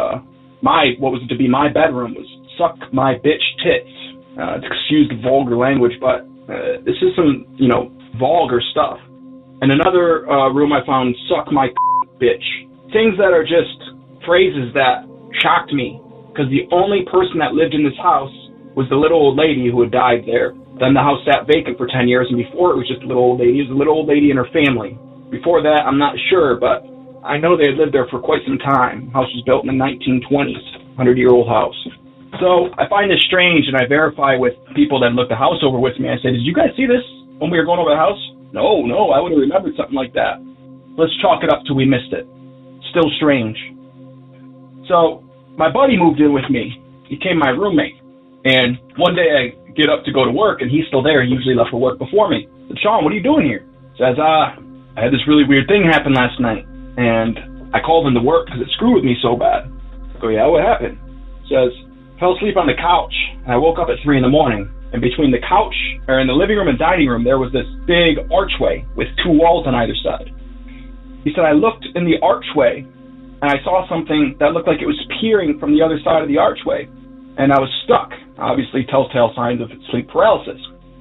what was to be my bedroom was "suck my bitch tits." Excuse the vulgar language, but this is some, you know, vulgar stuff. In another room, I found "suck my bitch." Things that are just phrases that shocked me, because the only person that lived in this house was the little old lady who had died there. Then the house sat vacant for 10 years, and before it was just a little old lady. It was a little old lady and her family. Before that, I'm not sure, but I know they had lived there for quite some time. The house was built in the 1920s, 100-year-old house. So I find this strange, and I verify with people that looked the house over with me. I said, "Did you guys see this when we were going over the house?" No, I would have remembered something like that. Let's chalk it up till we missed it. Still strange. So my buddy moved in with me. He became my roommate. And one day I get up to go to work, and he's still there. He usually left for work before me. I said, "Sean, what are you doing here?" He says, I had this really weird thing happen last night, and I called him to work because it screwed with me so bad. I go, "Yeah, what happened?" He says, "I fell asleep on the couch, and I woke up at 3 in the morning. And between the couch, or in the living room and dining room, there was this big archway with 2 walls on either side." He said, "I looked in the archway, and I saw something that looked like it was peering from the other side of the archway, and I was stuck." Obviously, telltale signs of sleep paralysis.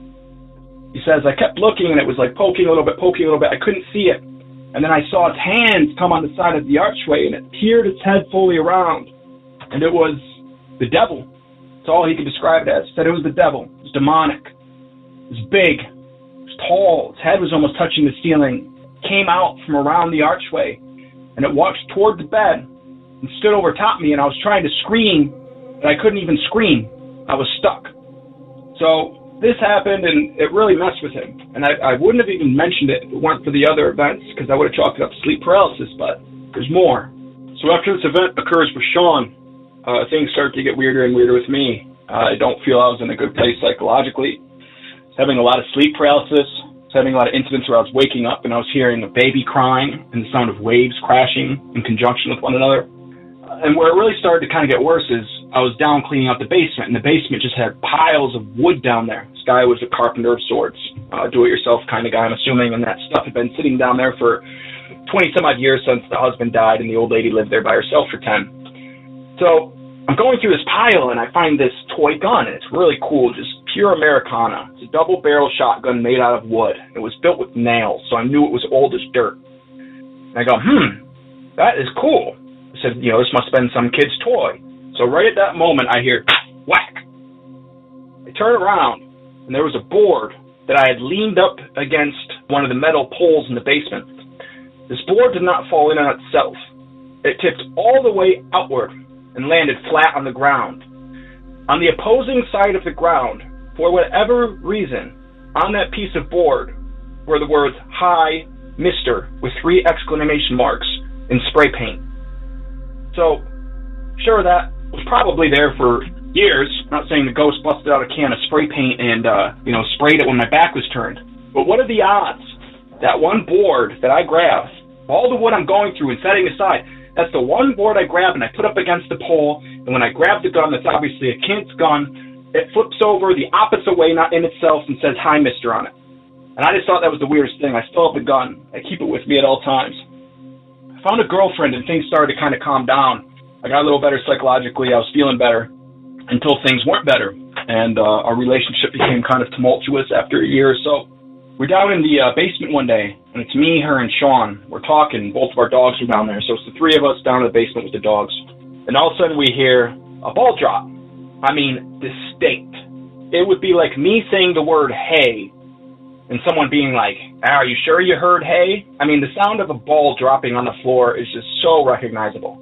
He says, "I kept looking, and it was like poking a little bit. I couldn't see it. And then I saw its hands come on the side of the archway, and it peered its head fully around. And it was the devil. That's all he could describe it as. He said it was the devil. It was demonic. It was big. It was tall, its head was almost touching the ceiling, came out from around the archway, and it walked toward the bed and stood over top me, and I was trying to scream, but I couldn't even scream. I was stuck. So this happened, and it really messed with him. And I wouldn't have even mentioned it if it weren't for the other events, because I would have chalked it up to sleep paralysis, but there's more. So after this event occurs with Sean, things start to get weirder and weirder with me. I don't feel I was in a good place psychologically. I was having a lot of sleep paralysis. I was having a lot of incidents where I was waking up and I was hearing a baby crying and the sound of waves crashing in conjunction with one another. And where it really started to kind of get worse is I was down cleaning out the basement, and the basement just had piles of wood down there. This guy was a carpenter of sorts, do-it-yourself kind of guy, I'm assuming, and that stuff had been sitting down there for 20-some-odd years since the husband died and the old lady lived there by herself for 10. So I'm going through this pile, and I find this toy gun, and it's really cool, just pure Americana. It's a double-barrel shotgun made out of wood. It was built with nails, so I knew it was old as dirt. And I go, that is cool. I said, this must have been some kid's toy. So right at that moment, I hear whack. I turn around, and there was a board that I had leaned up against one of the metal poles in the basement. This board did not fall in on itself. It tipped all the way outward and landed flat on the ground. On the opposing side of the ground, for whatever reason, on that piece of board were the words, "Hi, Mr." with 3 exclamation marks in spray paint. So, sure, that was probably there for years. I'm not saying the ghost busted out a can of spray paint and, sprayed it when my back was turned. But what are the odds that one board that I grabbed, all the wood I'm going through and setting aside, that's the one board I grabbed and I put up against the pole, and when I grab the gun, that's obviously a kid's gun, it flips over the opposite way, not in itself, and says, "Hi, Mister" on it. And I just thought that was the weirdest thing. I still have the gun. I keep it with me at all times. I found a girlfriend, and things started to kind of calm down. I got a little better psychologically. I was feeling better until things weren't better, and our relationship became kind of tumultuous after a year or so. We're down in the basement one day, and it's me, her, and Sean. We're talking. Both of our dogs are down there, so it's the 3 of us down in the basement with the dogs. And all of a sudden, we hear a ball drop. I mean, distinct. It would be like me saying the word "hey," and someone being like, "Are you sure you heard hey?" I mean, the sound of a ball dropping on the floor is just so recognizable.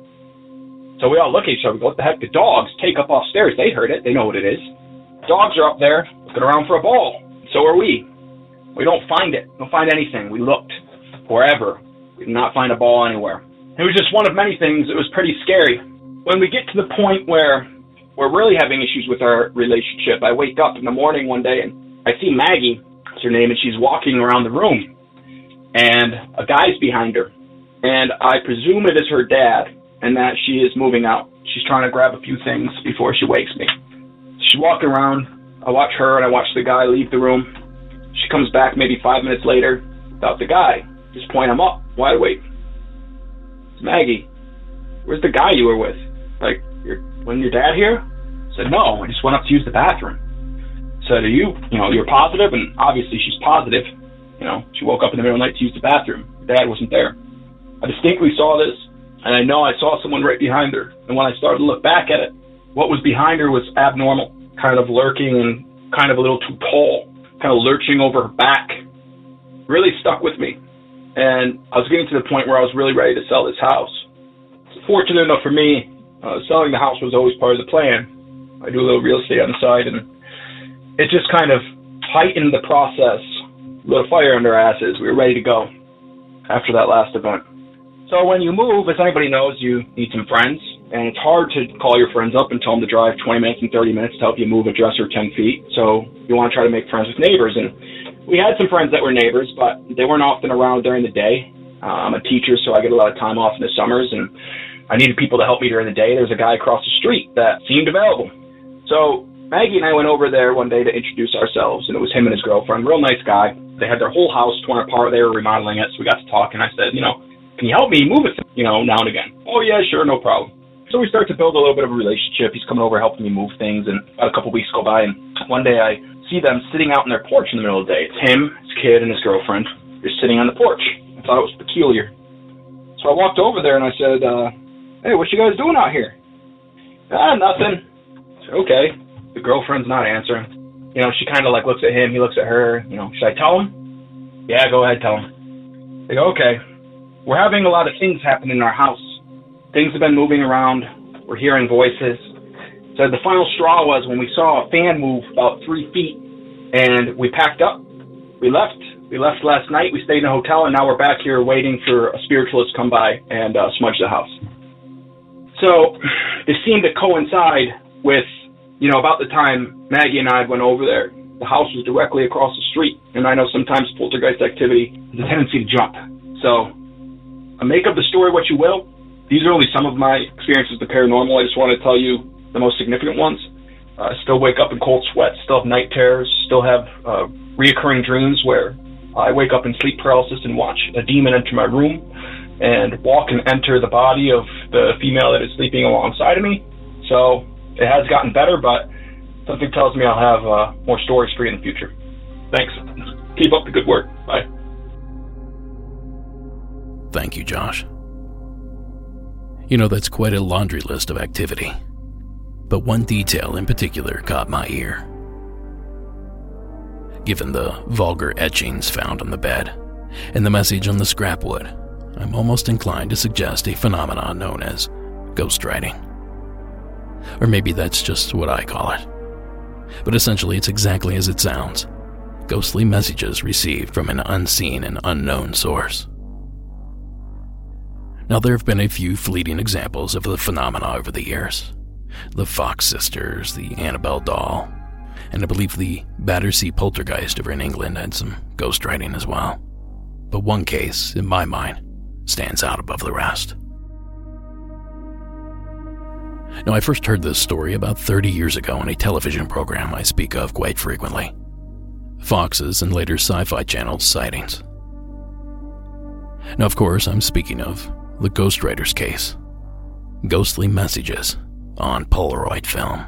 So we all look at each other. We go, "What the heck?" The dogs take up off stairs. They heard it. They know what it is. Dogs are up there looking around for a ball. So are we. We don't find it. We don't find anything. We looked forever. We did not find a ball anywhere. It was just one of many things. It was pretty scary. When we get to the point where we're really having issues with our relationship, I wake up in the morning one day and I see Maggie, that's her name, and she's walking around the room. And a guy's behind her. And I presume it is her dad and that she is moving out. She's trying to grab a few things before she wakes me. She's walking around. I watch her and I watch the guy leave the room. She comes back maybe 5 minutes later without the guy. Just point him up, wide awake. It's Maggie. Where's the guy you were with? Like, wasn't your dad here? I said, no, I just went up to use the bathroom. I said, are you're positive? And obviously she's positive. She woke up in the middle of the night to use the bathroom. Her dad wasn't there. I distinctly saw this, and I know I saw someone right behind her. And when I started to look back at it, what was behind her was abnormal, kind of lurking and kind of a little too tall, kind of lurching over her back. Really stuck with me. And I was getting to the point where I was really ready to sell this house. Fortunate enough for me, selling the house was always part of the plan. I do a little real estate on the side, and it just kind of heightened the process, lit a fire under our asses. We were ready to go after that last event. So when you move, as anybody knows, you need some friends, and it's hard to call your friends up and tell them to drive 20 minutes and 30 minutes to help you move a dresser 10 feet. So you want to try to make friends with neighbors, and we had some friends that were neighbors, but they weren't often around during the day. I'm a teacher, so I get a lot of time off in the summers, and I needed people to help me during the day. There's a guy across the street that seemed available. So Maggie and I went over there one day to introduce ourselves, and it was him and his girlfriend. Real nice guy. They had their whole house torn apart. They were remodeling it, so we got to talk, and I said, can you help me move it, now and again? Oh, yeah, sure, no problem. So we start to build a little bit of a relationship. He's coming over helping me move things, and about a couple weeks go by, and one day I see them sitting out on their porch in the middle of the day. It's him, his kid, and his girlfriend. They're sitting on the porch. I thought it was peculiar. So I walked over there, and I said, hey, what you guys doing out here? Nothing. I said, okay. The girlfriend's not answering. She kind of looks at him, he looks at her. Should I tell him? Yeah, go ahead, tell him. They go, okay. We're having a lot of things happen in our house. Things have been moving around. We're hearing voices. So the final straw was when we saw a fan move about 3 feet, and we packed up. We left. We left last night. We stayed in a hotel, and now we're back here waiting for a spiritualist to come by and smudge the house. So it seemed to coincide with, about the time Maggie and I went over there. The house was directly across the street, and I know sometimes poltergeist activity has a tendency to jump. So make of the story what you will. These are only some of my experiences with the paranormal. I just want to tell you the most significant ones. I still wake up in cold sweats, still have night terrors, still have reoccurring dreams where I wake up in sleep paralysis and watch a demon enter my room and walk and enter the body of the female that is sleeping alongside of me. So it has gotten better, but something tells me I'll have more stories for you in the future. Thanks. Keep up the good work. Bye. Thank you, Josh. That's quite a laundry list of activity. But one detail in particular caught my ear. Given the vulgar etchings found on the bed and the message on the scrap wood, I'm almost inclined to suggest a phenomenon known as ghostwriting. Or maybe that's just what I call it. But essentially it's exactly as it sounds. Ghostly messages received from an unseen and unknown source. Now, there have been a few fleeting examples of the phenomena over the years. The Fox sisters, the Annabelle doll, and I believe the Battersea poltergeist over in England had some ghostwriting as well. But one case, in my mind, stands out above the rest. Now, I first heard this story about 30 years ago in a television program I speak of quite frequently. Fox's and later Sci-Fi Channel's sightings. Now, of course, I'm speaking of the Ghostwriters case. Ghostly messages on Polaroid film.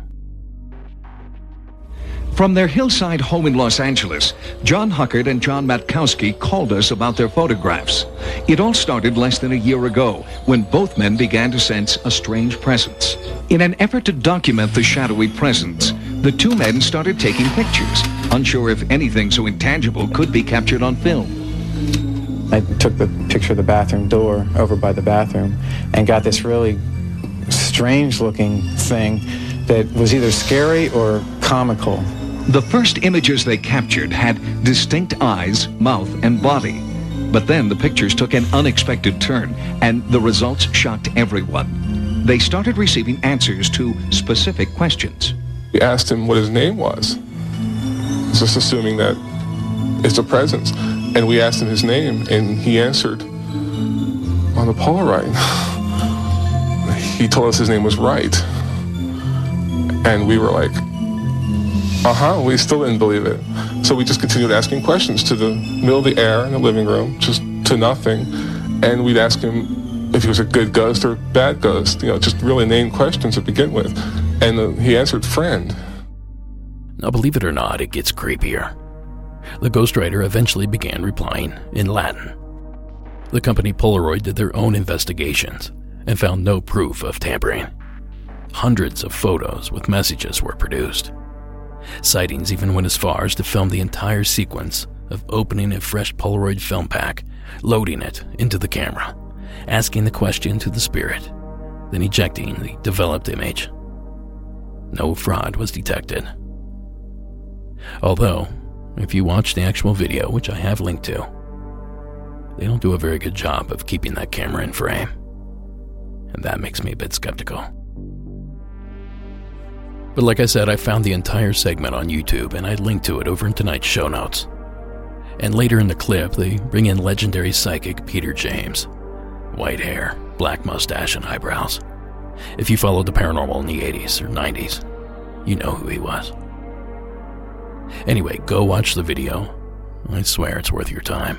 From their hillside home in Los Angeles, John Huckert and John Matkowski called us about their photographs. It all started less than a year ago when both men began to sense a strange presence. In an effort to document the shadowy presence, the two men started taking pictures, unsure if anything so intangible could be captured on film. I took the picture of the bathroom door over by the bathroom and got this really strange-looking thing that was either scary or comical. The first images they captured had distinct eyes, mouth, and body. But then the pictures took an unexpected turn, and the results shocked everyone. They started receiving answers to specific questions. We asked him what his name was, just assuming that it's a presence. And we asked him his name, and he answered on the Polaroid. He told us his name was Wright. And we were like, we still didn't believe it. So we just continued asking questions to the middle of the air in the living room, just to nothing. And we'd ask him if he was a good ghost or bad ghost, just really inane questions to begin with. And he answered friend. Now, believe it or not, it gets creepier. The ghostwriter eventually began replying in Latin. The company Polaroid did their own investigations and found no proof of tampering. Hundreds of photos with messages were produced. Sightings even went as far as to film the entire sequence of opening a fresh Polaroid film pack, loading it into the camera, asking the question to the spirit, then ejecting the developed image. No fraud was detected. Although, if you watch the actual video, which I have linked to, they don't do a very good job of keeping that camera in frame. And that makes me a bit skeptical. But like I said, I found the entire segment on YouTube and I linked to it over in tonight's show notes. And later in the clip, they bring in legendary psychic Peter James. White hair, black mustache, and eyebrows. If you followed the paranormal in the 80s or 90s, you know who he was. Anyway, go watch the video. I swear it's worth your time.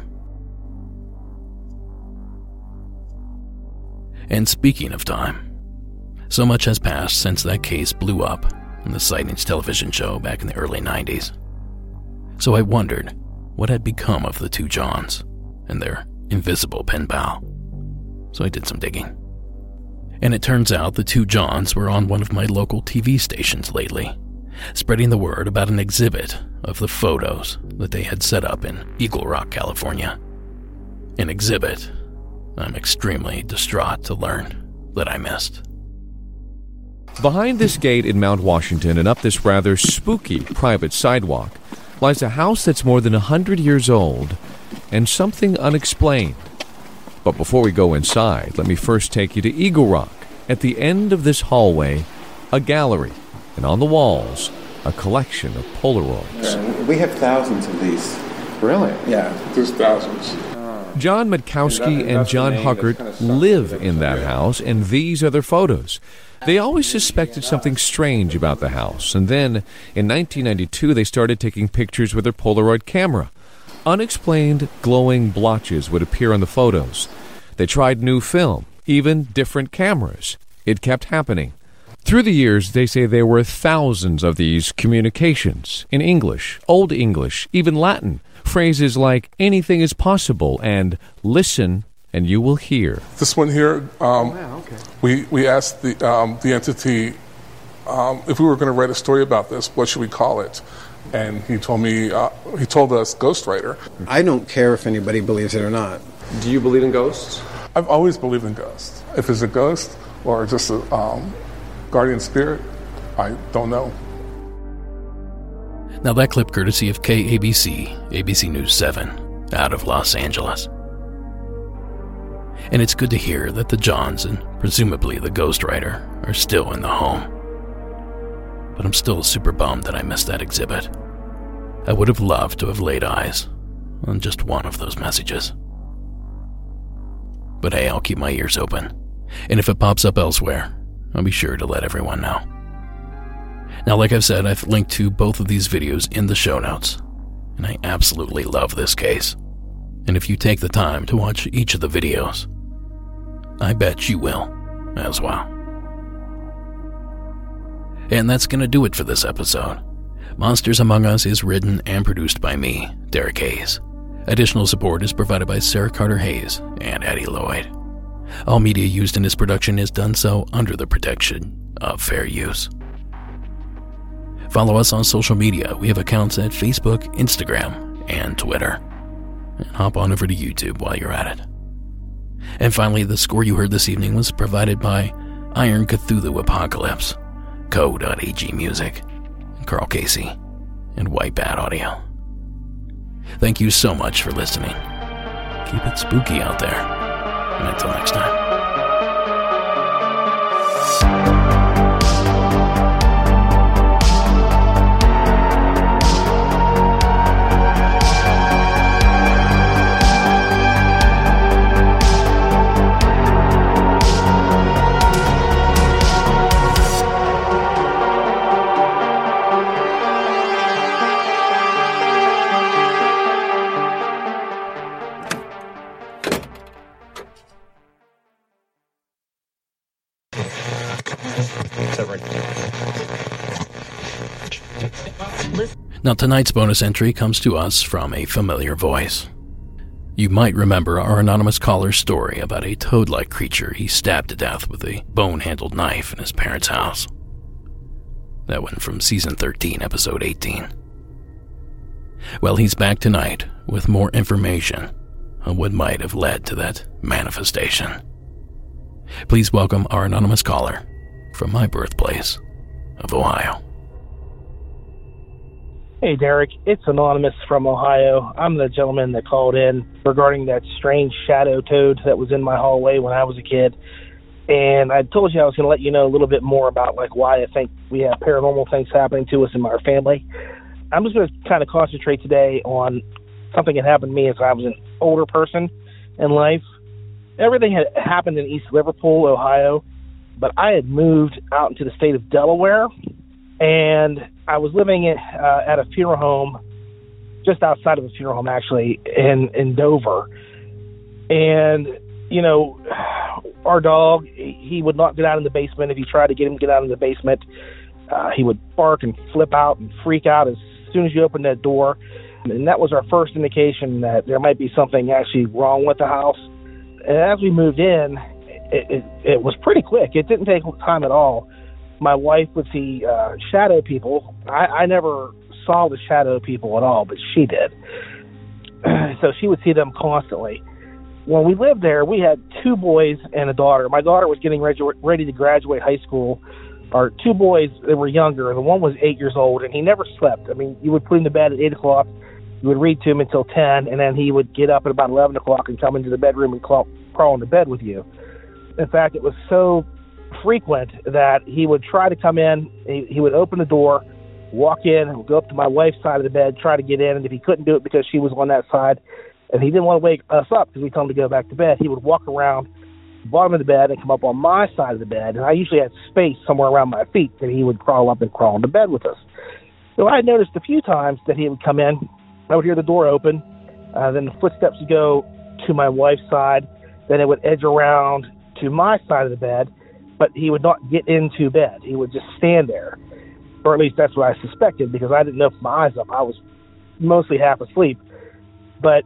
And speaking of time, so much has passed since that case blew up in the Sightings television show back in the early 90s. So I wondered what had become of the two Johns and their invisible pen pal. So I did some digging. And it turns out the two Johns were on one of my local TV stations lately, spreading the word about an exhibit of the photos that they had set up in Eagle Rock, California. An exhibit I'm extremely distraught to learn that I missed. Behind this gate in Mount Washington and up this rather spooky private sidewalk lies a house that's more than 100 years old and something unexplained. But before we go inside, let me first take you to Eagle Rock. At the end of this hallway, a gallery, and on the walls, a collection of Polaroids. Yeah, we have thousands of these. Really? Yeah. There's thousands. John Matkowski and John Huckert live in that house, and these are their photos. They always suspected something strange about the house, and then, in 1992, they started taking pictures with their Polaroid camera. Unexplained glowing blotches would appear on the photos. They tried new film, even different cameras. It kept happening. Through the years, they say there were thousands of these communications in English, Old English, even Latin. Phrases like anything is possible and listen and you will hear. This one here, we asked the entity if we were going to write a story about this, what should we call it? And he told us ghostwriter. I don't care if anybody believes it or not. Do you believe in ghosts? I've always believed in ghosts. If it's a ghost or just a guardian spirit, I don't know. Now that clip courtesy of KABC, ABC News 7, out of Los Angeles. And it's good to hear that the Johns and presumably the ghostwriter are still in the home. But I'm still super bummed that I missed that exhibit. I would have loved to have laid eyes on just one of those messages. But hey, I'll keep my ears open. And if it pops up elsewhere, I'll be sure to let everyone know. Now, like I've said, I've linked to both of these videos in the show notes, and I absolutely love this case. And if you take the time to watch each of the videos, I bet you will as well. And that's going to do it for this episode. Monsters Among Us is written and produced by me, Derek Hayes. Additional support is provided by Sarah Carter Hayes and Eddie Lloyd. All media used in this production is done so under the protection of fair use. Follow us on social media. We have accounts at Facebook, Instagram, and Twitter. And hop on over to YouTube while you're at it. And finally, the score you heard this evening was provided by Iron Cthulhu Apocalypse, Co.ag Music, Carl Casey, and White Bat Audio. Thank you so much for listening. Keep it spooky out there. And until next time. Now, tonight's bonus entry comes to us from a familiar voice. You might remember our anonymous caller's story about a toad-like creature he stabbed to death with a bone-handled knife in his parents' house. That one from Season 13, Episode 18. Well, he's back tonight with more information on what might have led to that manifestation. Please welcome our anonymous caller from my birthplace of Ohio. Hey, Derek. It's Anonymous from Ohio. I'm the gentleman that called in regarding that strange shadow toad that was in my hallway when I was a kid. And I told you I was going to let you know a little bit more about why I think we have paranormal things happening to us in our family. I'm just going to kind of concentrate today on something that happened to me as I was an older person in life. Everything had happened in East Liverpool, Ohio, but I had moved out into the state of Delaware, and I was living at a funeral home, just outside of a funeral home, actually, in Dover. And, you know, our dog, he would not get out in the basement. If you tried to get him to get out in the basement, he would bark and flip out and freak out as soon as you opened that door. And that was our first indication that there might be something actually wrong with the house. And as we moved in, it was pretty quick. It didn't take time at all my wife would see shadow people. I never saw the shadow people at all, but she did. So she would see them constantly. When we lived there, we had 2 boys and a daughter. My daughter was getting ready to graduate high school. Our 2 boys, they were younger. The one was 8 years old, and he never slept. I mean, you would put him to bed at 8 o'clock. You would read to him until 10, and then he would get up at about 11 o'clock and come into the bedroom and crawl into bed with you. In fact, it was so frequent that he would try to come in. He would open the door, walk in, and go up to my wife's side of the bed, try to get in, and if he couldn't do it because she was on that side, and he didn't want to wake us up because we told him to go back to bed, he would walk around the bottom of the bed and come up on my side of the bed, and I usually had space somewhere around my feet, and he would crawl up and crawl into bed with us. So I noticed a few times that he would come in, I would hear the door open, then the footsteps would go to my wife's side, then it would edge around to my side of the bed, but he would not get into bed. He would just stand there, or at least that's what I suspected, because I didn't know from my eyes up. I was mostly half asleep, but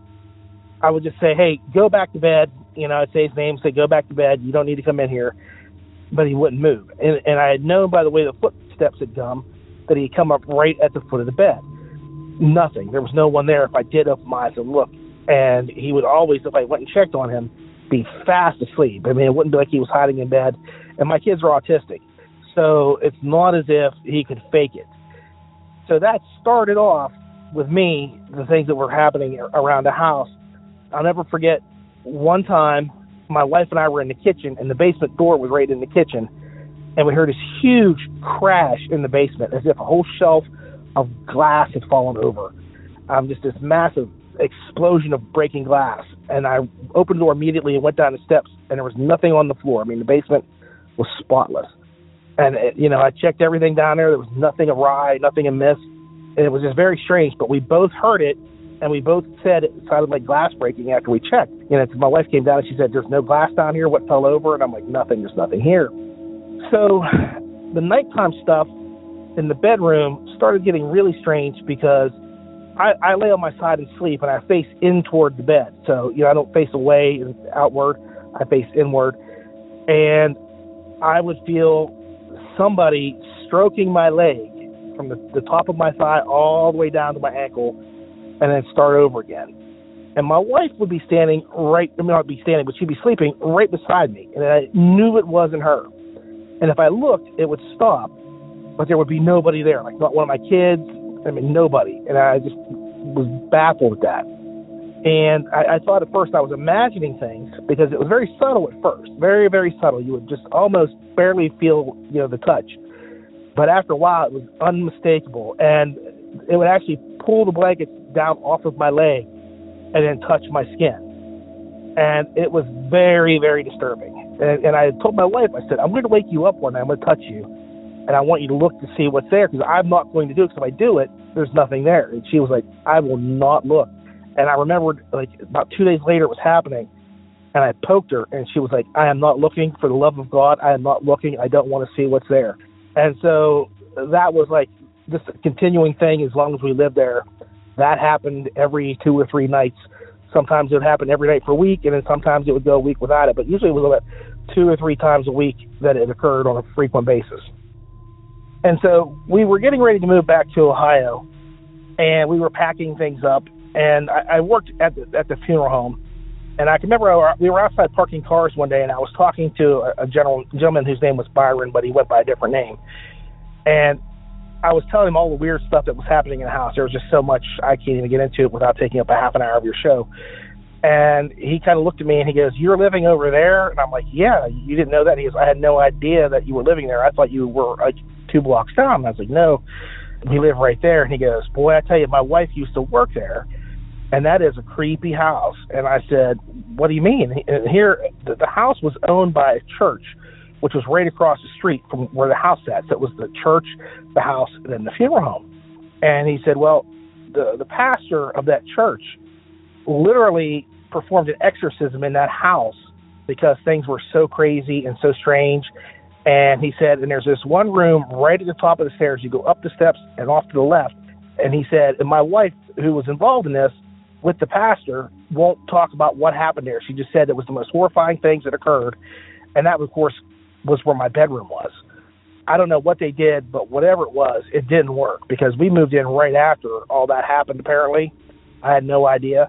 I would just say, hey, go back to bed. You know, I'd say his name, say, go back to bed. You don't need to come in here. But he wouldn't move. And I had known by the way the footsteps had come that he'd come up right at the foot of the bed. Nothing. There was no one there if I did open my eyes and look. And he would always, if I went and checked on him, be fast asleep. I mean, it wouldn't be like he was hiding in bed. And my kids are autistic, so it's not as if he could fake it. So that started off with me, the things that were happening around the house. I'll never forget one time my wife and I were in the kitchen, and the basement door was right in the kitchen, and we heard this huge crash in the basement as if a whole shelf of glass had fallen over. Just this massive explosion of breaking glass. And I opened the door immediately and went down the steps, and there was nothing on the floor. I mean, the basement was spotless. And, I checked everything down there. There was nothing awry, nothing amiss. And it was just very strange, but we both heard it, and we both said it sounded like glass breaking after we checked. My wife came down and she said, there's no glass down here. What fell over? And I'm like, nothing. There's nothing here. So the nighttime stuff in the bedroom started getting really strange because I lay on my side and sleep, and I face in toward the bed. So, I don't face away and outward. I face inward. And I would feel somebody stroking my leg from the top of my thigh all the way down to my ankle, and then start over again. And my wife would be standing not be standing, but she'd be sleeping right beside me. And I knew it wasn't her. And if I looked, it would stop, but there would be nobody there, like not one of my kids. I mean, nobody. And I just was baffled with that. And I thought at first I was imagining things because it was very subtle at first, very, very subtle. You would just almost barely feel, the touch. But after a while, it was unmistakable. And it would actually pull the blankets down off of my leg and then touch my skin. And it was very, very disturbing. And I told my wife, I said, I'm going to wake you up one night. I'm going to touch you. And I want you to look to see what's there because I'm not going to do it because if I do it, there's nothing there. And she was like, I will not look. And I remembered about 2 days later it was happening. And I poked her and she was like, I am not looking. For the love of God, I am not looking. I don't want to see what's there. And so that was just a continuing thing as long as we lived there. That happened every 2 or 3 nights. Sometimes it would happen every night for a week, and then sometimes it would go a week without it. But usually it was about 2 or 3 times a week that it occurred on a frequent basis. And so we were getting ready to move back to Ohio, and we were packing things up. And I worked at the funeral home, and I can remember we were outside parking cars one day, and I was talking to a gentleman whose name was Byron, but he went by a different name. And I was telling him all the weird stuff that was happening in the house. There was just so much I can't even get into it without taking up a half an hour of your show. And he kind of looked at me and he goes, "You're living over there?" And I'm like, "Yeah, you didn't know that?" He goes, "I had no idea that you were living there. I thought you were 2 blocks down." And I was like, "No, we live right there." And he goes, "Boy, I tell you, my wife used to work there, and that is a creepy house." And I said, "What do you mean?" And here, the house was owned by a church, which was right across the street from where the house sat. So it was the church, the house, and then the funeral home. And he said, well, the pastor of that church literally performed an exorcism in that house because things were so crazy and so strange. And he said, and there's this one room right at the top of the stairs. You go up the steps and off to the left. And he said, and my wife, who was involved in this with the pastor, won't talk about what happened there. She just said it was the most horrifying things that occurred. And that, of course, was where my bedroom was. I don't know what they did, but whatever it was, it didn't work because we moved in right after all that happened, apparently. I had no idea,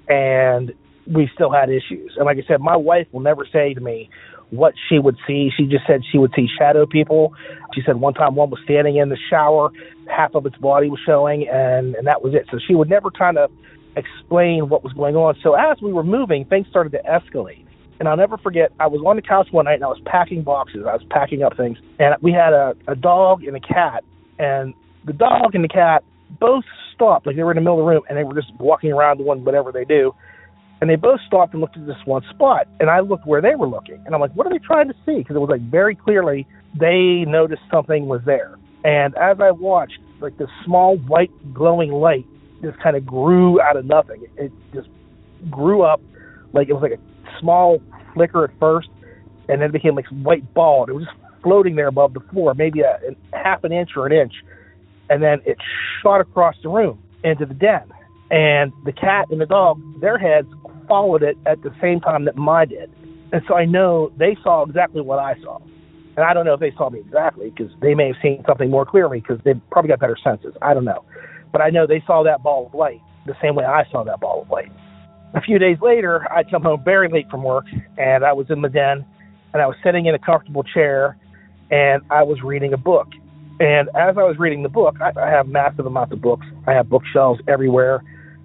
and we still had issues. And like I said, my wife will never say to me what she would see. She just said she would see shadow people. She said one time one was standing in the shower, half of its body was showing, and that was it. So she would never kind of explain what was going on. So as we were moving, things started to escalate. And I'll never forget, I was on the couch one night and I was packing boxes. I was packing up things. And we had a dog and a cat. And the dog and the cat both stopped, like they were in the middle of the room, and they were just walking around doing whatever they do. And they both stopped and looked at this one spot. And I looked where they were looking. And I'm like, what are they trying to see? Because it was like very clearly they noticed something was there. And as I watched, like this small white glowing light just kind of grew out of nothing. It just grew up like it was like a small flicker at first, and then it became like some white ball. And it was just floating there above the floor, maybe a half an inch or an inch. And then it shot across the room into the den. And the cat and the dog, their heads followed it at the same time that mine did. And so I know they saw exactly what I saw. And I don't know if they saw me exactly, because they may have seen something more clearly, because they've probably got better senses. I don't know. But I know they saw that ball of light the same way I saw that ball of light. A few days later, I'd come home very late from work, and I was in the den, and I was sitting in a comfortable chair, and I was reading a book. And as I was reading the book, I have massive amounts of books. I have bookshelves everywhere.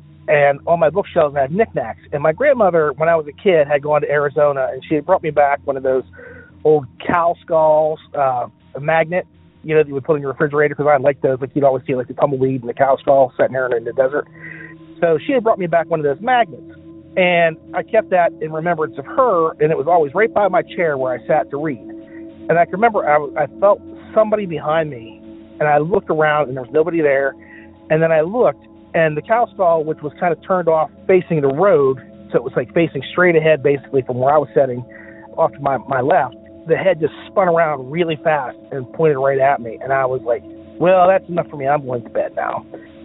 And on my bookshelves, I have knickknacks. And my grandmother, when I was a kid, had gone to Arizona, and she had brought me back one of those old cow skulls, a magnet, you know, that you would put in your refrigerator, because I like those. Like, you'd always see, like, the tumbleweed and the cow skull sitting there in the desert. So she had brought me back one of those magnets. And I kept that in remembrance of her, and it was always right by my chair where I sat to read. And I can remember I felt somebody behind me, and I looked around, and there was nobody there. And then I looked, and the cow stall, which was kind of turned off facing the road, so it was like facing straight ahead basically from where I was sitting off to my left, the head just spun around really fast and pointed right at me. And I was like, well, that's enough for me. I'm going to bed now.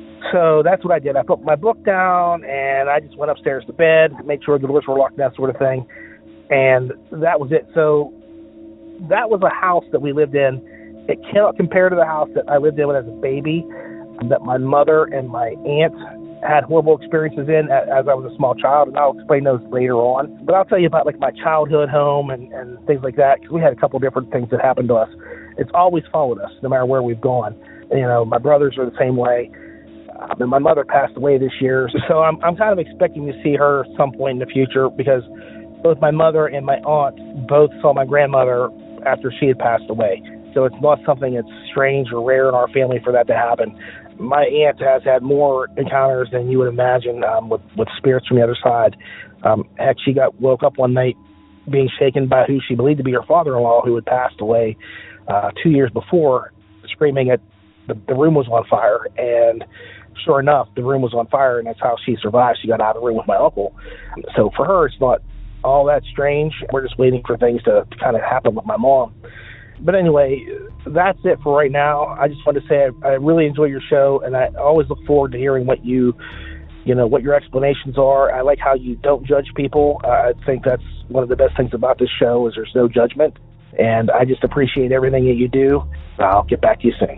So that's what I did. I put my book down, and I just went upstairs to bed, made sure the doors were locked, that sort of thing. And that was it. So that was a house that we lived in. It cannot compare to the house that I lived in as a baby, that my mother and my aunt had horrible experiences in as I was a small child, and I'll explain those later on. But I'll tell you about like my childhood home and things like that, because we had a couple different things that happened to us. It's always followed us, no matter where we've gone. You know, my brothers are the same way. And my mother passed away this year, so I'm kind of expecting to see her at some point in the future, because both my mother and my aunt both saw my grandmother after she had passed away. So it's not something that's strange or rare in our family for that to happen. My aunt has had more encounters than you would imagine with spirits from the other side. Heck, she woke up one night being shaken by who she believed to be her father-in-law, who had passed away 2 years before, screaming at the room was on fire. And sure enough, the room was on fire, and that's how she survived. She got out of the room with my uncle. So for her, it's not all that strange. We're just waiting for things to kind of happen with my mom. But anyway, that's it for right now. I just wanted to say I really enjoy your show, and I always look forward to hearing what what your explanations are. I like how you don't judge people. I think that's one of the best things about this show, is there's no judgment. And I just appreciate everything that you do. I'll get back to you soon.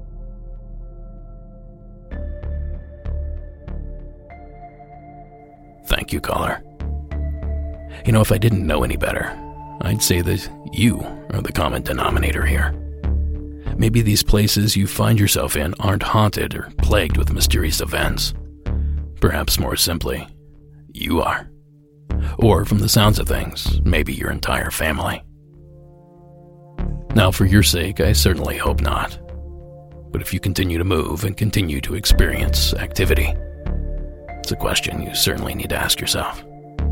Thank you, caller. You know, if I didn't know any better, I'd say that you are the common denominator here. Maybe these places you find yourself in aren't haunted or plagued with mysterious events. Perhaps more simply, you are. Or from the sounds of things, maybe your entire family. Now, for your sake, I certainly hope not. But if you continue to move and continue to experience activity, it's a question you certainly need to ask yourself.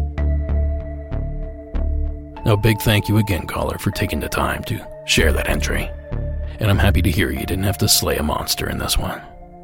A big thank you again, caller, for taking the time to share that entry. And I'm happy to hear you didn't have to slay a monster in this one.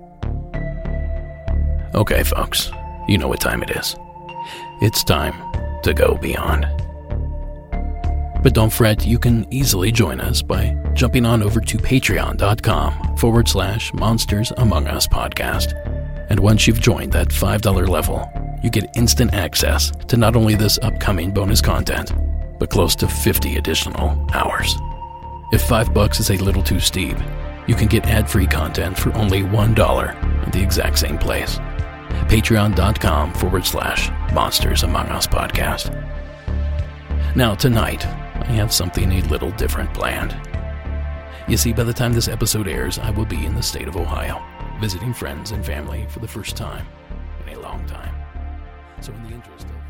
Okay, folks, you know what time it is. It's time to go beyond. But don't fret, you can easily join us by jumping on over to patreon.com/Monsters Among Us podcast. And once you've joined that $5 level, you get instant access to not only this upcoming bonus content, but close to 50 additional hours. If $5 is a little too steep, you can get ad-free content for only $1 at the exact same place. Patreon.com/Monsters Among Us podcast. Now tonight, I have something a little different planned. You see, by the time this episode airs, I will be in the state of Ohio, visiting friends and family for the first time in a long time. So in the interest of